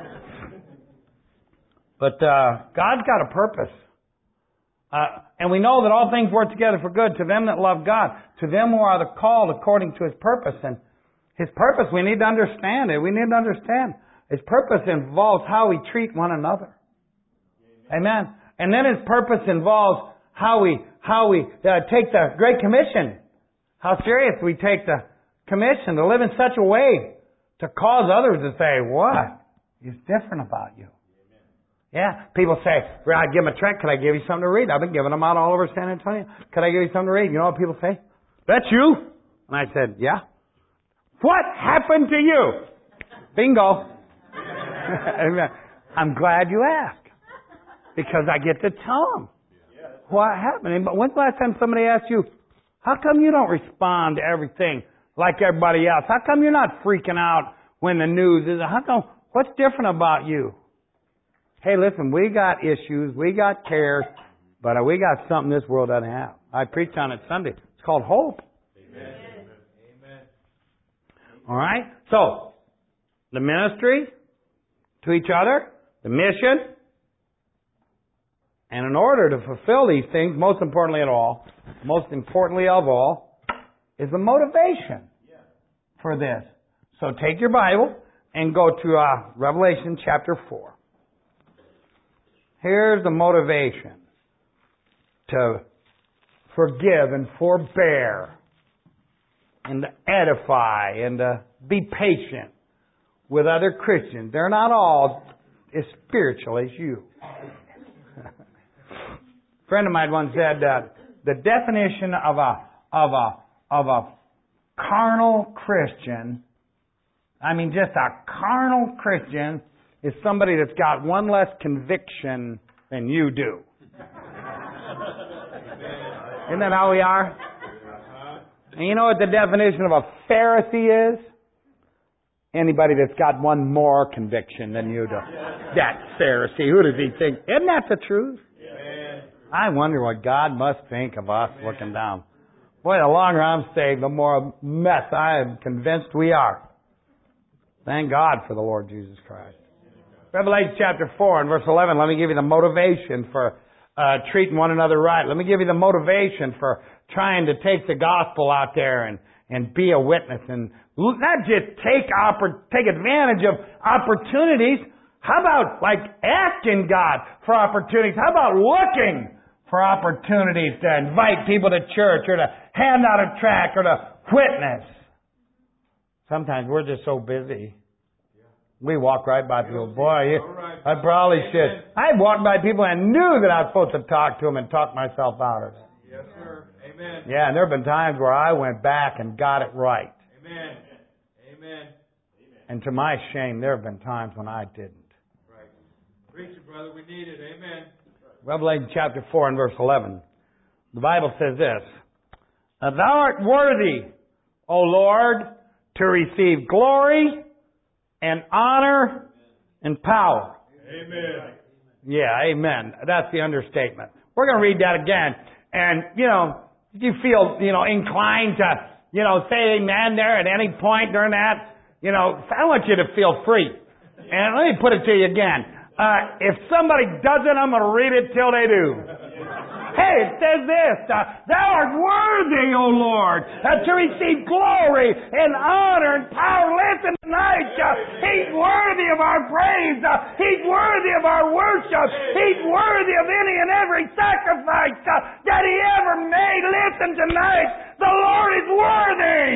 But God's got a purpose. And we know that all things work together for good to them that love God, to them who are the called according to His purpose. And His purpose, we need to understand it. We need to understand. His purpose involves how we treat one another. Amen. And then His purpose involves how we take the Great Commission. How serious we take the commission to live in such a way to cause others to say, what is different about you? Yeah, people say, well, I give them a tract. Could I give you something to read? I've been giving them out all over San Antonio. Could I give you something to read? You know what people say? That's you. And I said, yeah. What happened to you? Bingo. I'm glad you asked. Because I get to tell them what happened. But when's the last time somebody asked you, how come you don't respond to everything like everybody else? How come you're not freaking out when the news is? How come? What's different about you? Hey, listen, we got issues, we got cares, But we got something this world doesn't have. I preached on it Sunday. It's called hope. Amen. Amen. All right? So, the ministry to each other, the mission, and in order to fulfill these things, most importantly of all, is the motivation for this. So take your Bible and go to Revelation chapter 4. Here's the motivation to forgive and forbear and to edify and to be patient with other Christians. They're not all as spiritual as you. A friend of mine once said that the definition of a carnal Christian, just a carnal Christian, is somebody that's got one less conviction than you do. Isn't that how we are? And you know what the definition of a Pharisee is? Anybody that's got one more conviction than you do. That Pharisee, who does he think? Isn't that the truth? I wonder what God must think of us looking down. Boy, the longer I'm saved, the more mess I am convinced we are. Thank God for the Lord Jesus Christ. Revelation chapter 4 and verse 11, let me give you the motivation for treating one another right. Let me give you the motivation for trying to take the gospel out there and be a witness and not just take advantage of opportunities. How about asking God for opportunities? How about looking for opportunities to invite people to church or to hand out a tract or to witness? Sometimes we're just so busy. We walk right by people. Boy, I probably should. I walked by people and knew that I was supposed to talk to them and talk myself out of it. Yes, sir. Amen. Yeah, and there have been times where I went back and got it right. Amen. Amen. And to my shame, there have been times when I didn't. Right. Preach it, brother. We need it. Amen. Revelation chapter 4 and verse 11. The Bible says this: Thou art worthy, O Lord, to receive glory and honor and power. Amen. Yeah, amen. That's the understatement. We're going to read that again. And, if you feel, inclined to, say amen there at any point during that, I want you to feel free. And let me put it to you again. If somebody doesn't, I'm going to read it till they do. Hey, it says this: Thou art worthy, O Lord, to receive glory and honor and power. Listen tonight, He's worthy of our praise. He's worthy of our worship. He's worthy of any and every sacrifice that He ever made. Listen tonight, the Lord is worthy.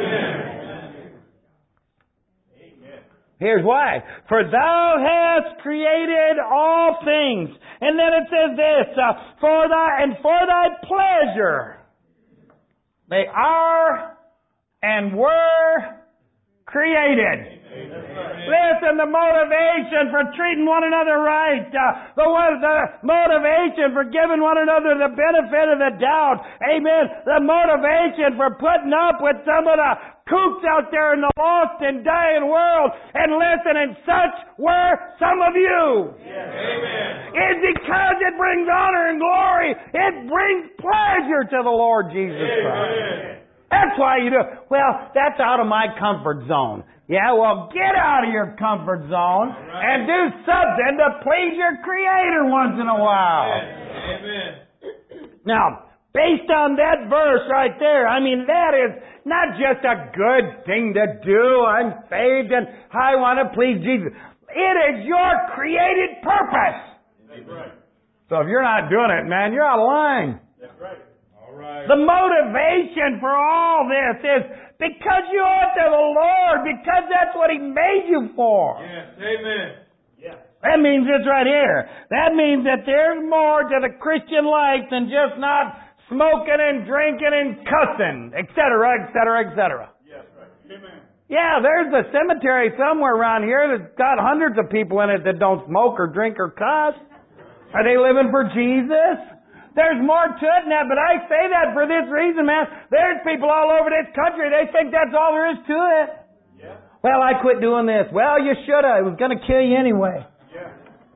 Amen. Here's why. For Thou hast created all things. And then it says this, for thy pleasure they are and were created. Listen, the motivation for treating one another right, the motivation for giving one another the benefit of the doubt, amen, the motivation for putting up with some of the kooks out there in the lost and dying world, and listen, and such were some of you. Yes. Amen. It's because it brings honor and glory. It brings pleasure to the Lord Jesus Christ. That's why you do it. Well, that's out of my comfort zone. Yeah, well, get out of your comfort zone and do something to please your Creator once in a while. Amen. Now, based on that verse right there, that is not just a good thing to do. I'm saved and I want to please Jesus. It is your created purpose. That's right. So if you're not doing it, man, you're out of line. That's right. All right. The motivation for all this is because you ought to the Lord, because that's what He made you for. Yes. Amen. Yeah. That means this right here. That means that there's more to the Christian life than just not smoking and drinking and cussing, etc., etc., etc. Yes, right. Amen. Yeah, there's a cemetery somewhere around here that's got hundreds of people in it that don't smoke or drink or cuss. Are they living for Jesus? There's more to it than that, but I say that for this reason, man. There's people all over this country, they think that's all there is to it. Yeah. Well, I quit doing this. Well, you should have. It was going to kill you anyway. Yeah.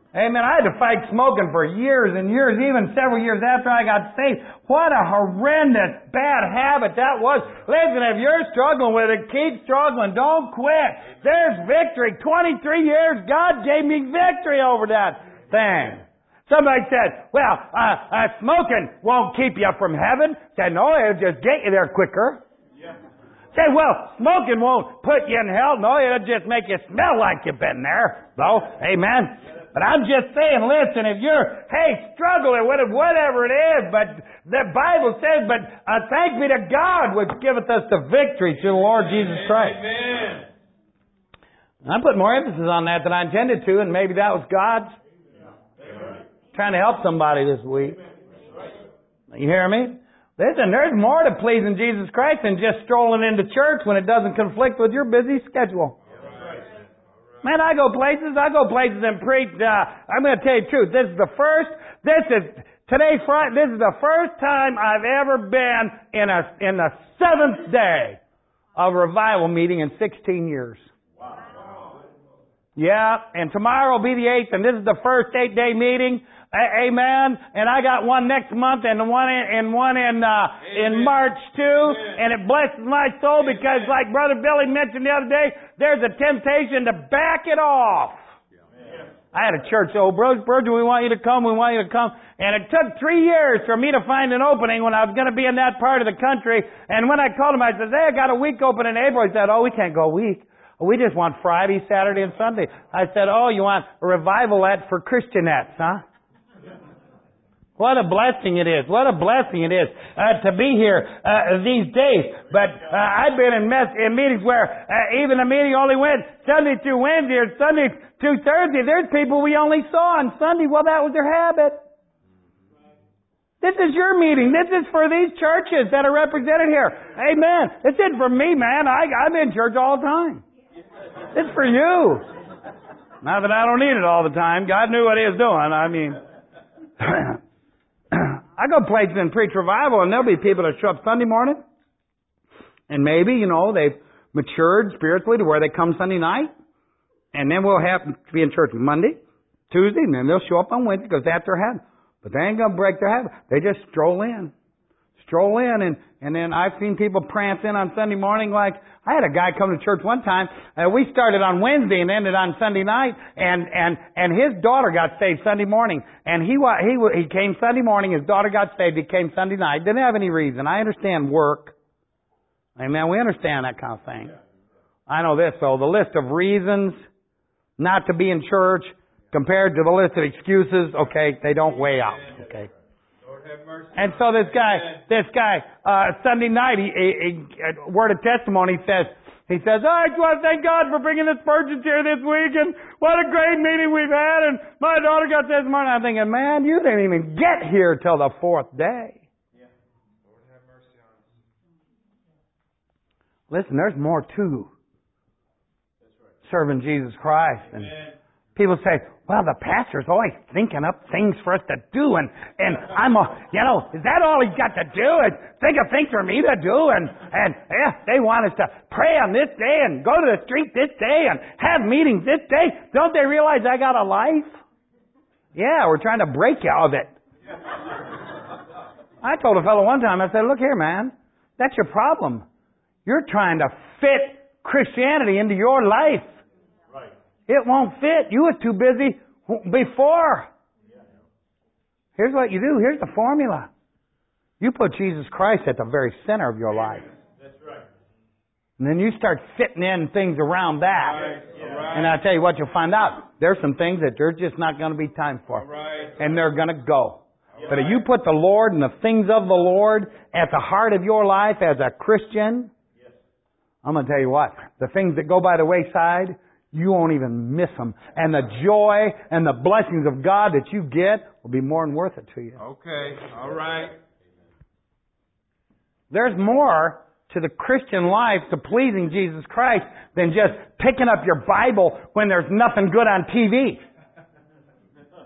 Amen. I had to fight smoking for years and years, even several years after I got saved. What a horrendous, bad habit that was. Listen, if you're struggling with it, keep struggling. Don't quit. There's victory. 23 years, God gave me victory over that thing. Somebody said, well, smoking won't keep you from heaven. Said, no, it'll just get you there quicker. Yeah. Say, well, smoking won't put you in hell. No, it'll just make you smell like you've been there. So, amen. But I'm just saying, listen, if you're, struggling with it, whatever it is, but the Bible says, but thanks be to God which giveth us the victory through the Lord Jesus Christ. Amen. I put more emphasis on that than I intended to, and maybe that was God's. Trying to help somebody this week. You hear me? Listen, there's more to pleasing Jesus Christ than just strolling into church when it doesn't conflict with your busy schedule. Man, I go places and preach. I'm going to tell you the truth. This is the first time I've ever been in the seventh day of a revival meeting in 16 years. Wow. Yeah, and tomorrow will be the 8th, and this is the first 8-day meeting. Amen. And I got one next month and one in March too. And it blesses my soul because, like Brother Billy mentioned the other day, there's a temptation to back it off. I had a church, Brother, we want you to come, And it took 3 years for me to find an opening when I was going to be in that part of the country. And when I called him, I said, I got a week open in April. He said, we can't go a week. We just want Friday, Saturday, and Sunday. I said, you want a revivalette for Christianettes, huh? What a blessing it is. What a blessing it is to be here these days. But I've been in meetings where even a meeting only went Sunday through Wednesday or Sunday through Thursday. There's people we only saw on Sunday. Well, that was their habit. This is your meeting. This is for these churches that are represented here. Amen. This isn't for me, man. I'm in church all the time. It's for you. Not that I don't need it all the time. God knew what He was doing. I mean... I go places and preach revival, and there'll be people that show up Sunday morning, and maybe, they've matured spiritually to where they come Sunday night, and then we'll have to be in church Monday, Tuesday, and then they'll show up on Wednesday because that's their habit. But they ain't going to break their habit. They just stroll in, and then I've seen people prance in on Sunday morning like, I had a guy come to church one time. We started on Wednesday and ended on Sunday night, and his daughter got saved Sunday morning. And he came Sunday morning. His daughter got saved. He came Sunday night. Didn't have any reason. I understand work. Amen. We understand that kind of thing. I know this though. The list of reasons not to be in church compared to the list of excuses, they don't weigh out. Okay. And so this guy, Sunday night, he word of testimony he says, I just want to thank God for bringing the Spurgeons here this week, and what a great meeting we've had, and my daughter got this morning. I'm thinking, man, you didn't even get here till the 4th day. Yeah. Lord have mercy on us. Listen, there's more to serving Jesus Christ. And people say, well, the pastor's always thinking up things for us to do, and I'm, is that all he's got to do? And think of things for me to do, and they want us to pray on this day, and go to the street this day, and have meetings this day. Don't they realize I got a life? Yeah, we're trying to break you of it. I told a fellow one time, I said, look here, man, that's your problem. You're trying to fit Christianity into your life. It won't fit. You were too busy before. Here's what you do. Here's the formula. You put Jesus Christ at the very center of your life. That's right. And then you start fitting in things around that. Right. And I'll tell you what, you'll find out. There's some things that there's just not going to be time for. Right. And they're going to go. But if you put the Lord and the things of the Lord at the heart of your life as a Christian, I'm going to tell you what. The things that go by the wayside, you won't even miss them. And the joy and the blessings of God that you get will be more than worth it to you. Okay. All right. There's more to the Christian life, to pleasing Jesus Christ, than just picking up your Bible when there's nothing good on TV.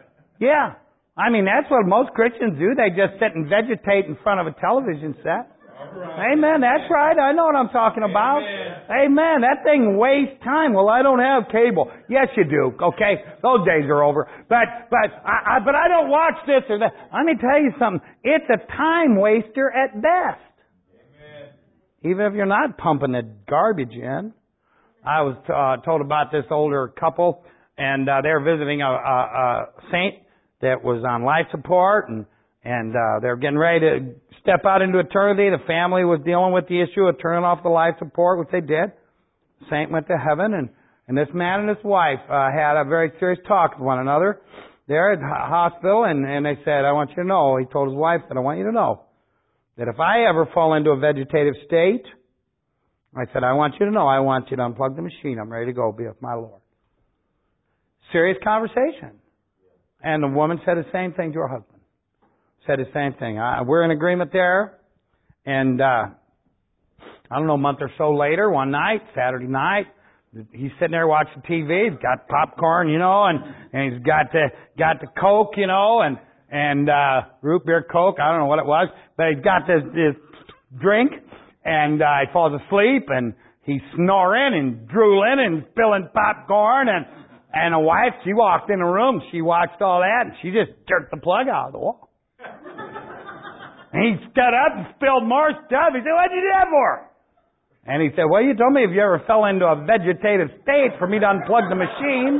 Yeah. I mean, that's what most Christians do. They just sit and vegetate in front of a television set. Amen. That's right. I know what I'm talking about. Amen. That thing wastes time. Well, I don't have cable. Yes, you do. Okay, those days are over. But I don't watch this or that. Let me tell you something. It's a time waster at best. Amen. Even if you're not pumping the garbage in. I was told about this older couple, and they were visiting a saint that was on life support, and they were getting ready to step out into eternity. The family was dealing with the issue of turning off the life support, which they did. The saint went to heaven, and this man and his wife had a very serious talk with one another there at the hospital, and they said, I want you to know, he told his wife that I want you to know that if I ever fall into a vegetative state, I said, I want you to know, I want you to unplug the machine. I'm ready to go be with my Lord. Serious conversation. And the woman said the same thing to her husband. Said the same thing. We're in agreement there. And I don't know, a month or so later, one night, Saturday night, he's sitting there watching TV. He's got popcorn, and he's got the Coke, and root beer Coke. I don't know what it was, but he's got this drink, and he falls asleep, and he's snoring and drooling and spilling popcorn, and the wife, she walked in the room. She watched all that, and she just jerked the plug out of the wall. And he stood up and spilled more stuff. He said, what'd you do that for? And he said, well, you told me if you ever fell into a vegetative state for me to unplug the machine.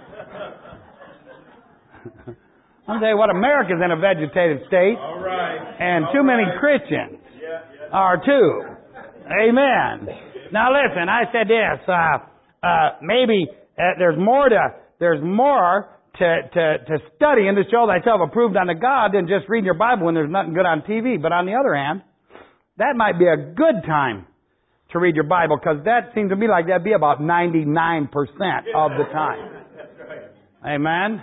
I'll tell you what, America's in a vegetative state. All right. And too many Christians are too. Amen. Now listen, I said this, maybe there's more to study and to show thyself approved unto God than just reading your Bible when there's nothing good on TV. But on the other hand, that might be a good time to read your Bible, because that seems to me like that'd be about 99% of the time. Amen?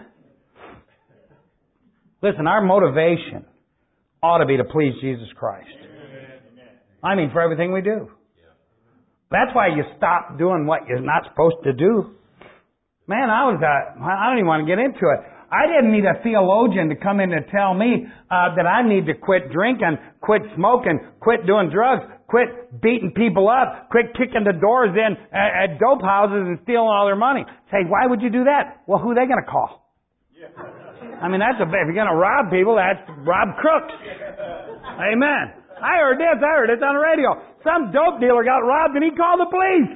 Listen, our motivation ought to be to please Jesus Christ. I mean, for everything we do. That's why you stop doing what you're not supposed to do. Man, I don't even want to get into it. I didn't need a theologian to come in to tell me that I need to quit drinking, quit smoking, quit doing drugs, quit beating people up, quit kicking the doors in at dope houses and stealing all their money. Say, why would you do that? Well, who are they going to call? Yeah. I mean, if you're going to rob people, that's rob crooks. Amen. I heard this on the radio. Some dope dealer got robbed and he called the police.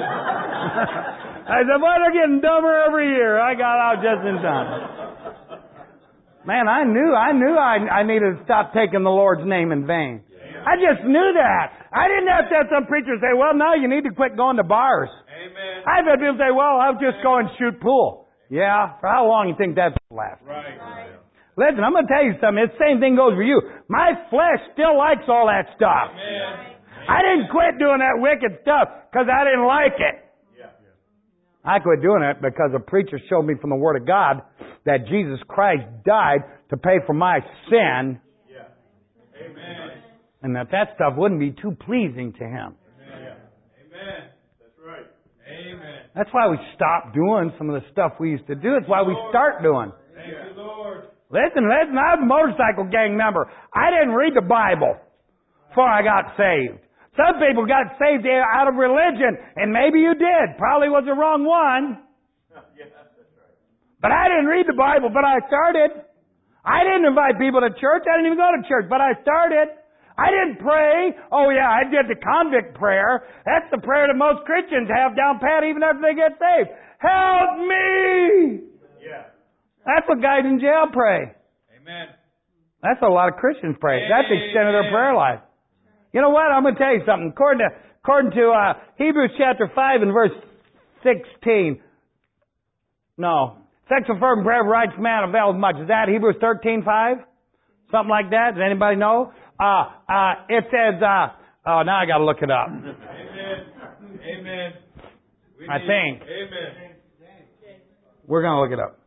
I said, boy, they're getting dumber every year. I got out just in time. Man, I knew I needed to stop taking the Lord's name in vain. I just knew that. I didn't have to have some preacher say, well, no, you need to quit going to bars. Amen. I've had people say, well, I'll just go and shoot pool. Yeah, for how long do you think that's going to last? Right. Listen, I'm going to tell you something. The same thing goes for you. My flesh still likes all that stuff. Amen. I didn't quit doing that wicked stuff because I didn't like it. I quit doing it because a preacher showed me from the Word of God that Jesus Christ died to pay for my sin. Yeah. Amen. And that stuff wouldn't be too pleasing to Him. Amen. Amen. That's right. Amen. That's why we stop doing some of the stuff we used to do. It's why we start doing. Thank you, Lord. Listen, I was a motorcycle gang member. I didn't read the Bible before I got saved. Some people got saved out of religion, and maybe you did. Probably was the wrong one. Yeah, that's right. But I didn't read the Bible, but I started. I didn't invite people to church. I didn't even go to church, but I started. I didn't pray. Oh yeah, I did the convict prayer. That's the prayer that most Christians have down pat even after they get saved. Help me! Yeah. That's what guys in jail pray. Amen. That's what a lot of Christians pray. That's the extent of their prayer life. You know what? I'm going to tell you something. According to Hebrews chapter 5 and verse 16. No. Sexual fervent prayer of a righteous man avails much. Is that Hebrews 13:5? Something like that? Does anybody know? It says, now I got to look it up. Amen. Amen. I think. Amen. We're going to look it up.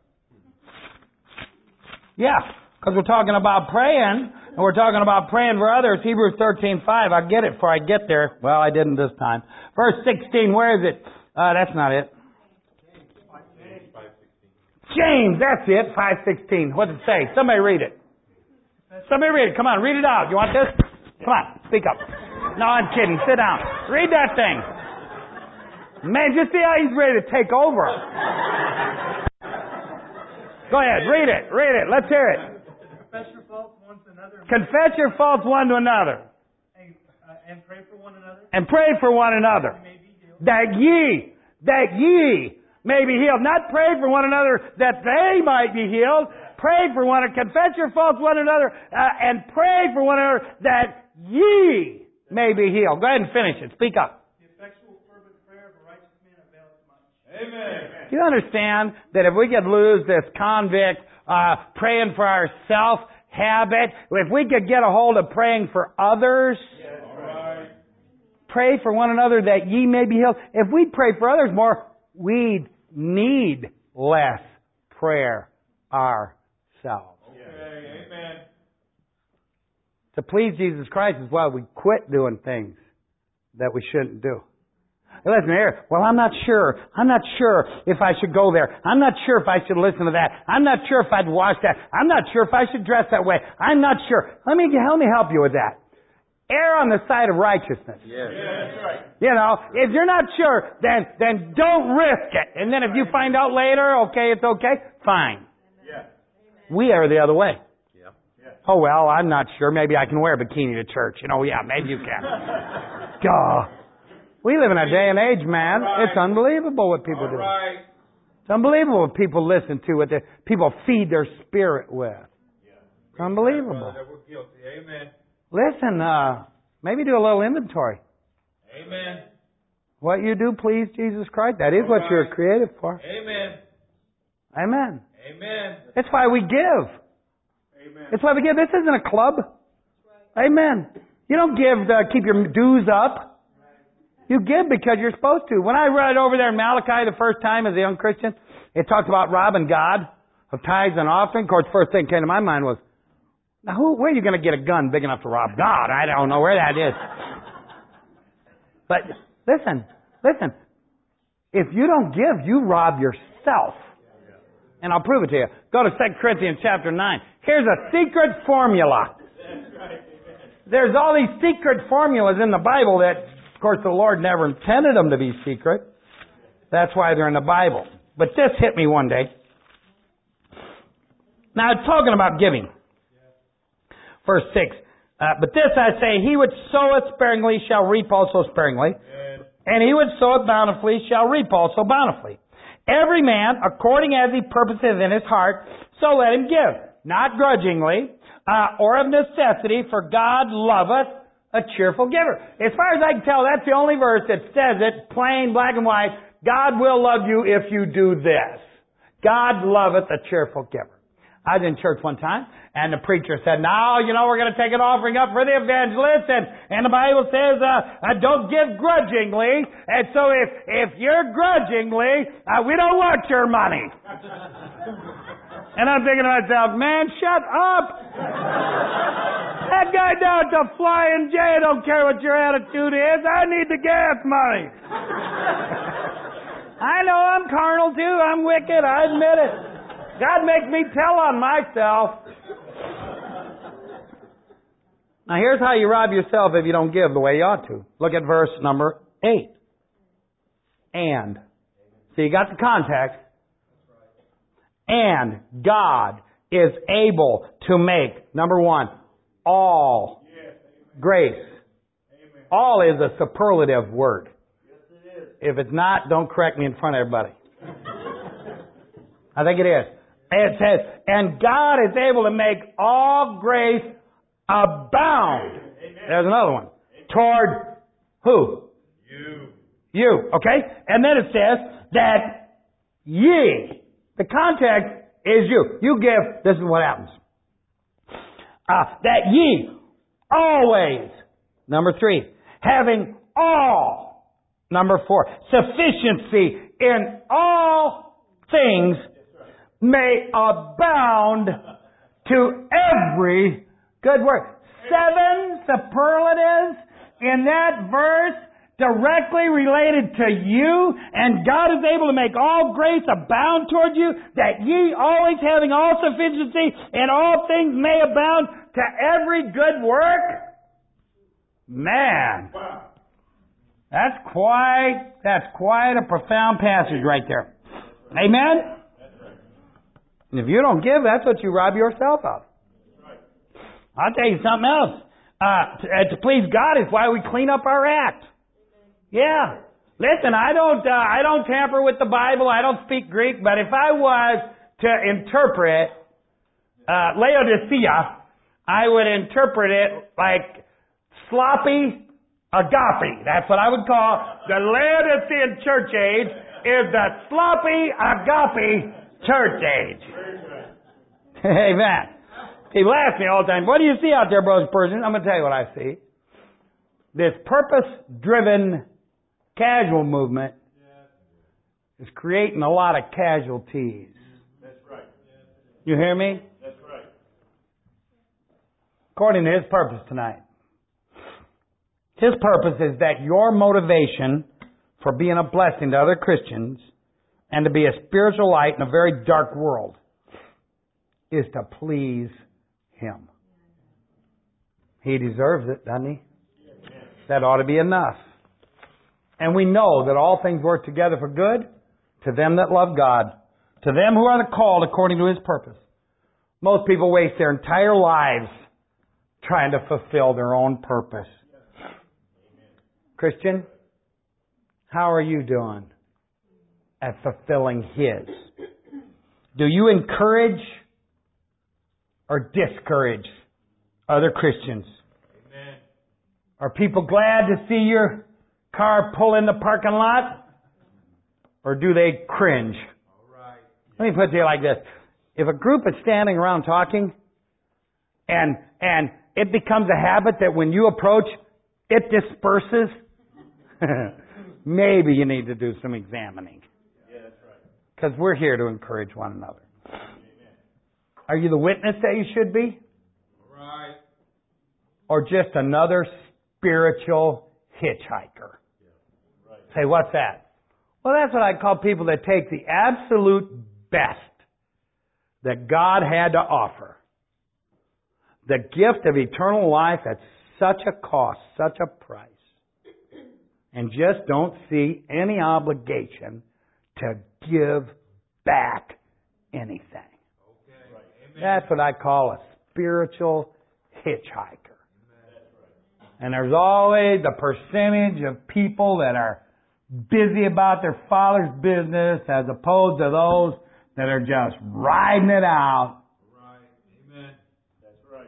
Yeah, because we're talking about praying. And we're talking about praying for others. Hebrews 13:5. I'll get it before I get there. Well, I didn't this time. Verse 16. Where is it? That's not it. James. That's it. 5:16. What does it say? Somebody read it. Somebody read it. Come on, read it out. You want this? Come on, speak up. No, I'm kidding. Sit down. Read that thing. Man, just see how he's ready to take over. Go ahead, read it. Read it. Let's hear it. Confess your faults one to another. Confess your faults one to another. And pray for one another. And pray for one another. That ye may be healed. Not pray for one another that they might be healed. Pray for one another. Confess your faults one another and pray for one another that ye may be healed. Go ahead and finish it. Speak up. The effectual fervent prayer of a righteous man availeth much. Amen. Do you understand that if we could lose this convict praying for ourselves habit, if we could get a hold of praying for others, pray for one another that ye may be healed. If we pray for others more, we'd need less prayer ourselves. Okay. Amen. To please Jesus Christ is why we quit doing things that we shouldn't do. Listen here. Well, I'm not sure. I'm not sure if I should go there. I'm not sure if I should listen to that. I'm not sure if I'd watch that. I'm not sure if I should dress that way. I'm not sure. Let me help you with that. Err on the side of righteousness. Yes. That's right. You know, if you're not sure, then don't risk it. And then if you find out later, okay, it's okay, fine. Yeah. We are the other way. Yeah. Oh, well, I'm not sure. Maybe I can wear a bikini to church. You know, yeah, maybe you can. Duh. We live in a day and age, man. Right. It's unbelievable what people do. Right. It's unbelievable what people listen to, what people feed their spirit with. It's unbelievable. That we're guilty. Amen. Listen, maybe do a little inventory. Amen. What you do please Jesus Christ. That is what you're created for. Amen. Amen. Amen. That's why we give. Amen. That's why we give. This isn't a club. Amen. You don't give to keep your dues up. You give because you're supposed to. When I read over there in Malachi the first time as a young Christian, it talked about robbing God of tithes and offering. Of course, the first thing that came to my mind was, now where are you going to get a gun big enough to rob God? I don't know where that is. But listen. If you don't give, you rob yourself. And I'll prove it to you. Go to 2 Corinthians chapter 9. Here's a secret formula. There's all these secret formulas in the Bible that, of course, the Lord never intended them to be secret. That's why they're in the Bible. But this hit me one day. Now, it's talking about giving. Verse 6. But this I say, he which soweth sparingly shall reap also sparingly. And he which soweth bountifully shall reap also bountifully. Every man, according as he purposeth in his heart, so let him give. Not grudgingly, or of necessity, for God loveth a cheerful giver. As far as I can tell, that's the only verse that says it, plain, black and white. God will love you if you do this. God loveth a cheerful giver. I was in church one time, and the preacher said, now, we're going to take an offering up for the evangelist, and the Bible says, don't give grudgingly, and so if you're grudgingly, we don't want your money. And I'm thinking to myself, man, shut up! That guy down at the Flying J don't care what your attitude is. I need the gas money. I know I'm carnal too. I'm wicked. I admit it. God makes me tell on myself. Now here's how you rob yourself if you don't give the way you ought to. Look at verse number 8. And. So you got the context. And God is able to make, number 1, all grace. All is a superlative word. If it's not, don't correct me in front of everybody. I think it is. It says, and God is able to make all grace abound. There's another one. Toward who? You. Okay? And then it says that ye. The context is you. You give, this is what happens. That ye always, number 3, having all, number 4, sufficiency in all things may abound to every good work. 7 superlatives in that verse directly related to you, and God is able to make all grace abound toward you, that ye always having all sufficiency in all things may abound to every good work. Man, Wow. that's quite a profound passage right there. Amen? And if you don't give, that's what you rob yourself of. I'll tell you something else. To please God is why we clean up our act. Yeah. Listen, I don't tamper with the Bible. I don't speak Greek. But if I was to interpret Laodicea, I would interpret it like sloppy agape. That's what I would call the Laodicean church age is the sloppy agape church age. Amen. People ask me all the time, what do you see out there, brothers and Persians? I'm going to tell you what I see. This purpose-driven casual movement is creating a lot of casualties. That's right. You hear me? That's right. According to His purpose tonight. His purpose is that your motivation for being a blessing to other Christians and to be a spiritual light in a very dark world is to please Him. He deserves it, doesn't He? That ought to be enough. And we know that all things work together for good to them that love God, to them who are called according to His purpose. Most people waste their entire lives trying to fulfill their own purpose. Christian, how are you doing at fulfilling His? Do you encourage or discourage other Christians? Amen. Are people glad to see your car pull in the parking lot? Or do they cringe? All right. Let me put it to you like this. If a group is standing around talking and it becomes a habit that when you approach, it disperses, maybe you need to do some examining. Yeah, that's right. Because we're here to encourage one another. Are you the witness that you should be? All right. Or just another spiritual hitchhiker? Right. Say, what's that? Well, that's what I call people that take the absolute best that God had to offer. The gift of eternal life at such a cost, such a price. And just don't see any obligation to give back anything. Okay. Right. Amen. That's what I call a spiritual hitchhiker. And there's always a percentage of people that are busy about their Father's business as opposed to those that are just riding it out. Right. Amen. That's right.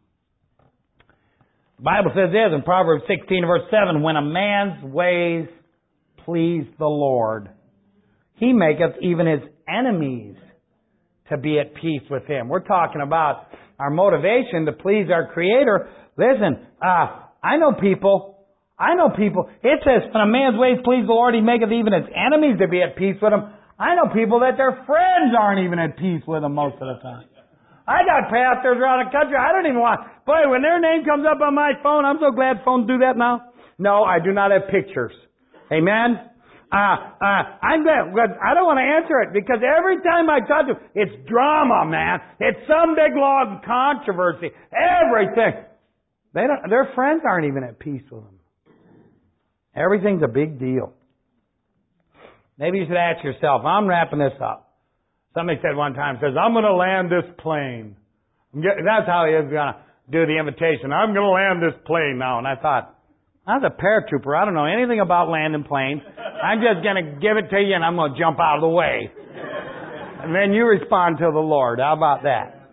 The Bible says this in Proverbs 16 verse 7, when a man's ways please the Lord, He maketh even his enemies to be at peace with Him. We're talking about our motivation to please our Creator. Listen, I know people. It says, when a man's ways please the Lord, He maketh even his enemies to be at peace with Him. I know people that their friends aren't even at peace with them most of the time. I got pastors around the country. I don't even want, boy, when their name comes up on my phone, I'm so glad phones do that now. No, I do not have pictures. Amen? I'm glad, but I don't want to answer it because every time I talk to them, it's drama, man. It's some big long controversy. Everything. Their friends aren't even at peace with them. Everything's a big deal. Maybe you should ask yourself, I'm wrapping this up. Somebody said one time, says, I'm going to land this plane. That's how he is going to do the invitation. I'm going to land this plane now. And I thought, I was a paratrooper. I don't know anything about landing planes. I'm just going to give it to you and I'm going to jump out of the way. And then you respond to the Lord. How about that?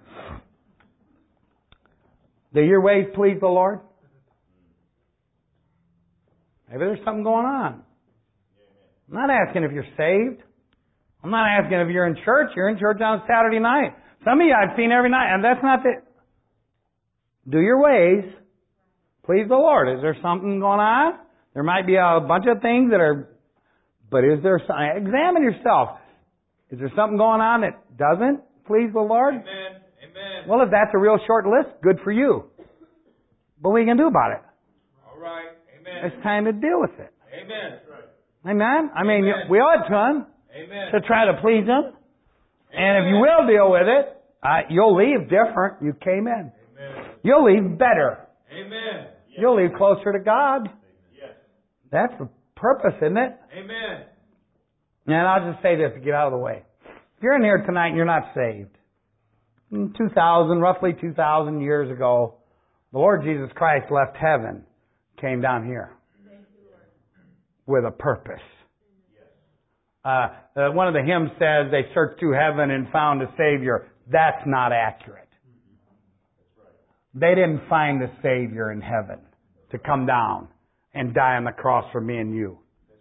Do your ways please the Lord? Maybe there's something going on. I'm not asking if you're saved. I'm not asking if you're in church. You're in church on Saturday night. Some of you I've seen every night, and that's not the... Do your ways please the Lord. Is there something going on? There might be a bunch of things that are... But is there something... Examine yourself. Is there something going on that doesn't please the Lord? Amen. Amen. Well, if that's a real short list, good for you. But what are you going to do about it? All right. Amen. It's time to deal with it. Amen. That's right. Amen? I mean, Amen. we ought to try to please Him. And if you will deal with it, you'll leave different. You came in. Amen. You'll leave better. Amen. You'll live closer to God. Yes. That's the purpose, isn't it? Amen. And I'll just say this to get out of the way. If you're in here tonight and you're not saved, roughly 2,000 years ago, the Lord Jesus Christ left heaven, came down here with a purpose. One of the hymns says they searched through heaven and found a Savior. That's not accurate. They didn't find a Savior in heaven to come down and die on the cross for me and you.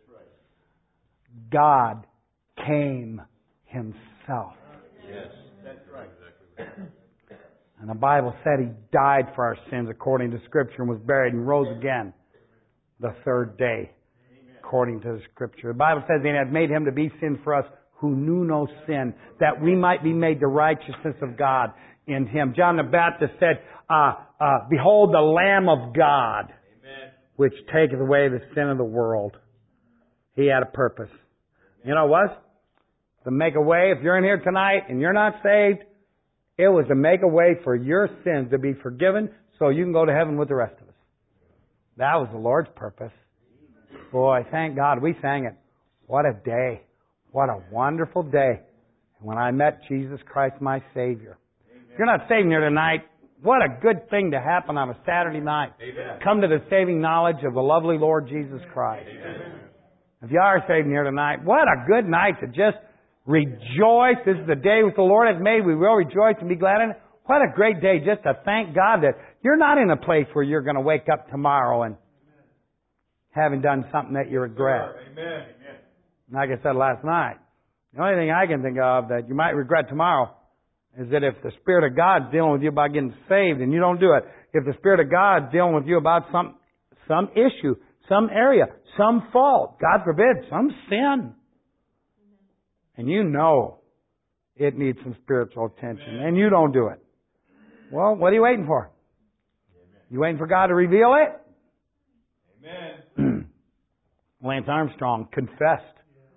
God came Himself. Yes. That's right. And the Bible said He died for our sins according to Scripture and was buried and rose again the third day according to the Scripture. The Bible says He had made Him to be sin for us who knew no sin, that we might be made the righteousness of God in Him. John the Baptist said, behold the Lamb of God, which taketh away the sin of the world. He had a purpose. You know what? To make a way, if you're in here tonight and you're not saved, it was to make a way for your sins to be forgiven so you can go to heaven with the rest of us. That was the Lord's purpose. Boy, thank God we sang it. What a day. What a wonderful day when I met Jesus Christ, my Savior. If you're not saved here tonight, what a good thing to happen on a Saturday night. Amen. Come to the saving knowledge of the lovely Lord Jesus Christ. Amen. If you are saved here tonight, what a good night to just rejoice. This is the day which the Lord has made. We will rejoice and be glad in it. What a great day just to thank God that you're not in a place where you're going to wake up tomorrow and having done something that you regret. Amen. Like I said last night, the only thing I can think of that you might regret tomorrow is that if the Spirit of God's dealing with you about getting saved and you don't do it, if the Spirit of God's dealing with you about some issue, some area, some fault, God forbid, some sin, and you know it needs some spiritual attention, and you don't do it, well, what are you waiting for? You waiting for God to reveal it? Amen. Lance Armstrong confessed.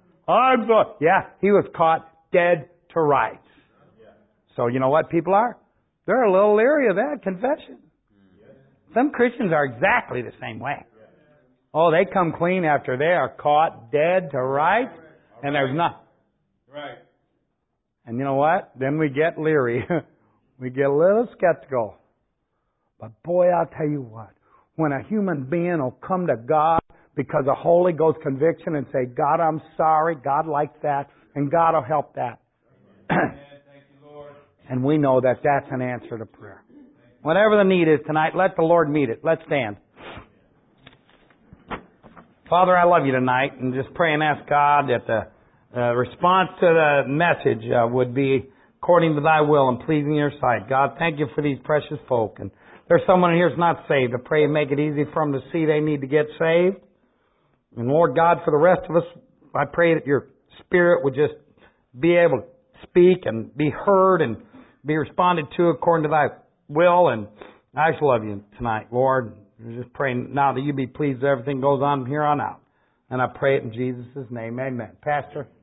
He was caught dead to rights. So you know what people are? They're a little leery of that confession. Some Christians are exactly the same way. Oh, they come clean after they are caught dead to rights, and there's not. Right. And you know what? Then we get leery. We get a little skeptical. But boy, I'll tell you what. When a human being will come to God because of Holy Ghost conviction and say, God, I'm sorry. God likes that. And God will help that. Thank you, Lord. And we know that that's an answer to prayer. Whatever the need is tonight, let the Lord meet it. Let's stand. Father, I love you tonight, and just pray and ask God that the response to the message would be according to thy will and pleasing in your sight. God, thank you for these precious folk. And there's someone here who's not saved. I pray and make it easy for them to see they need to get saved. And Lord God, for the rest of us, I pray that your Spirit would just be able to speak and be heard and be responded to according to thy will. And I just love you tonight, Lord. I'm just praying now that you be pleased that everything goes on from here on out. And I pray it in Jesus' name. Amen. Pastor.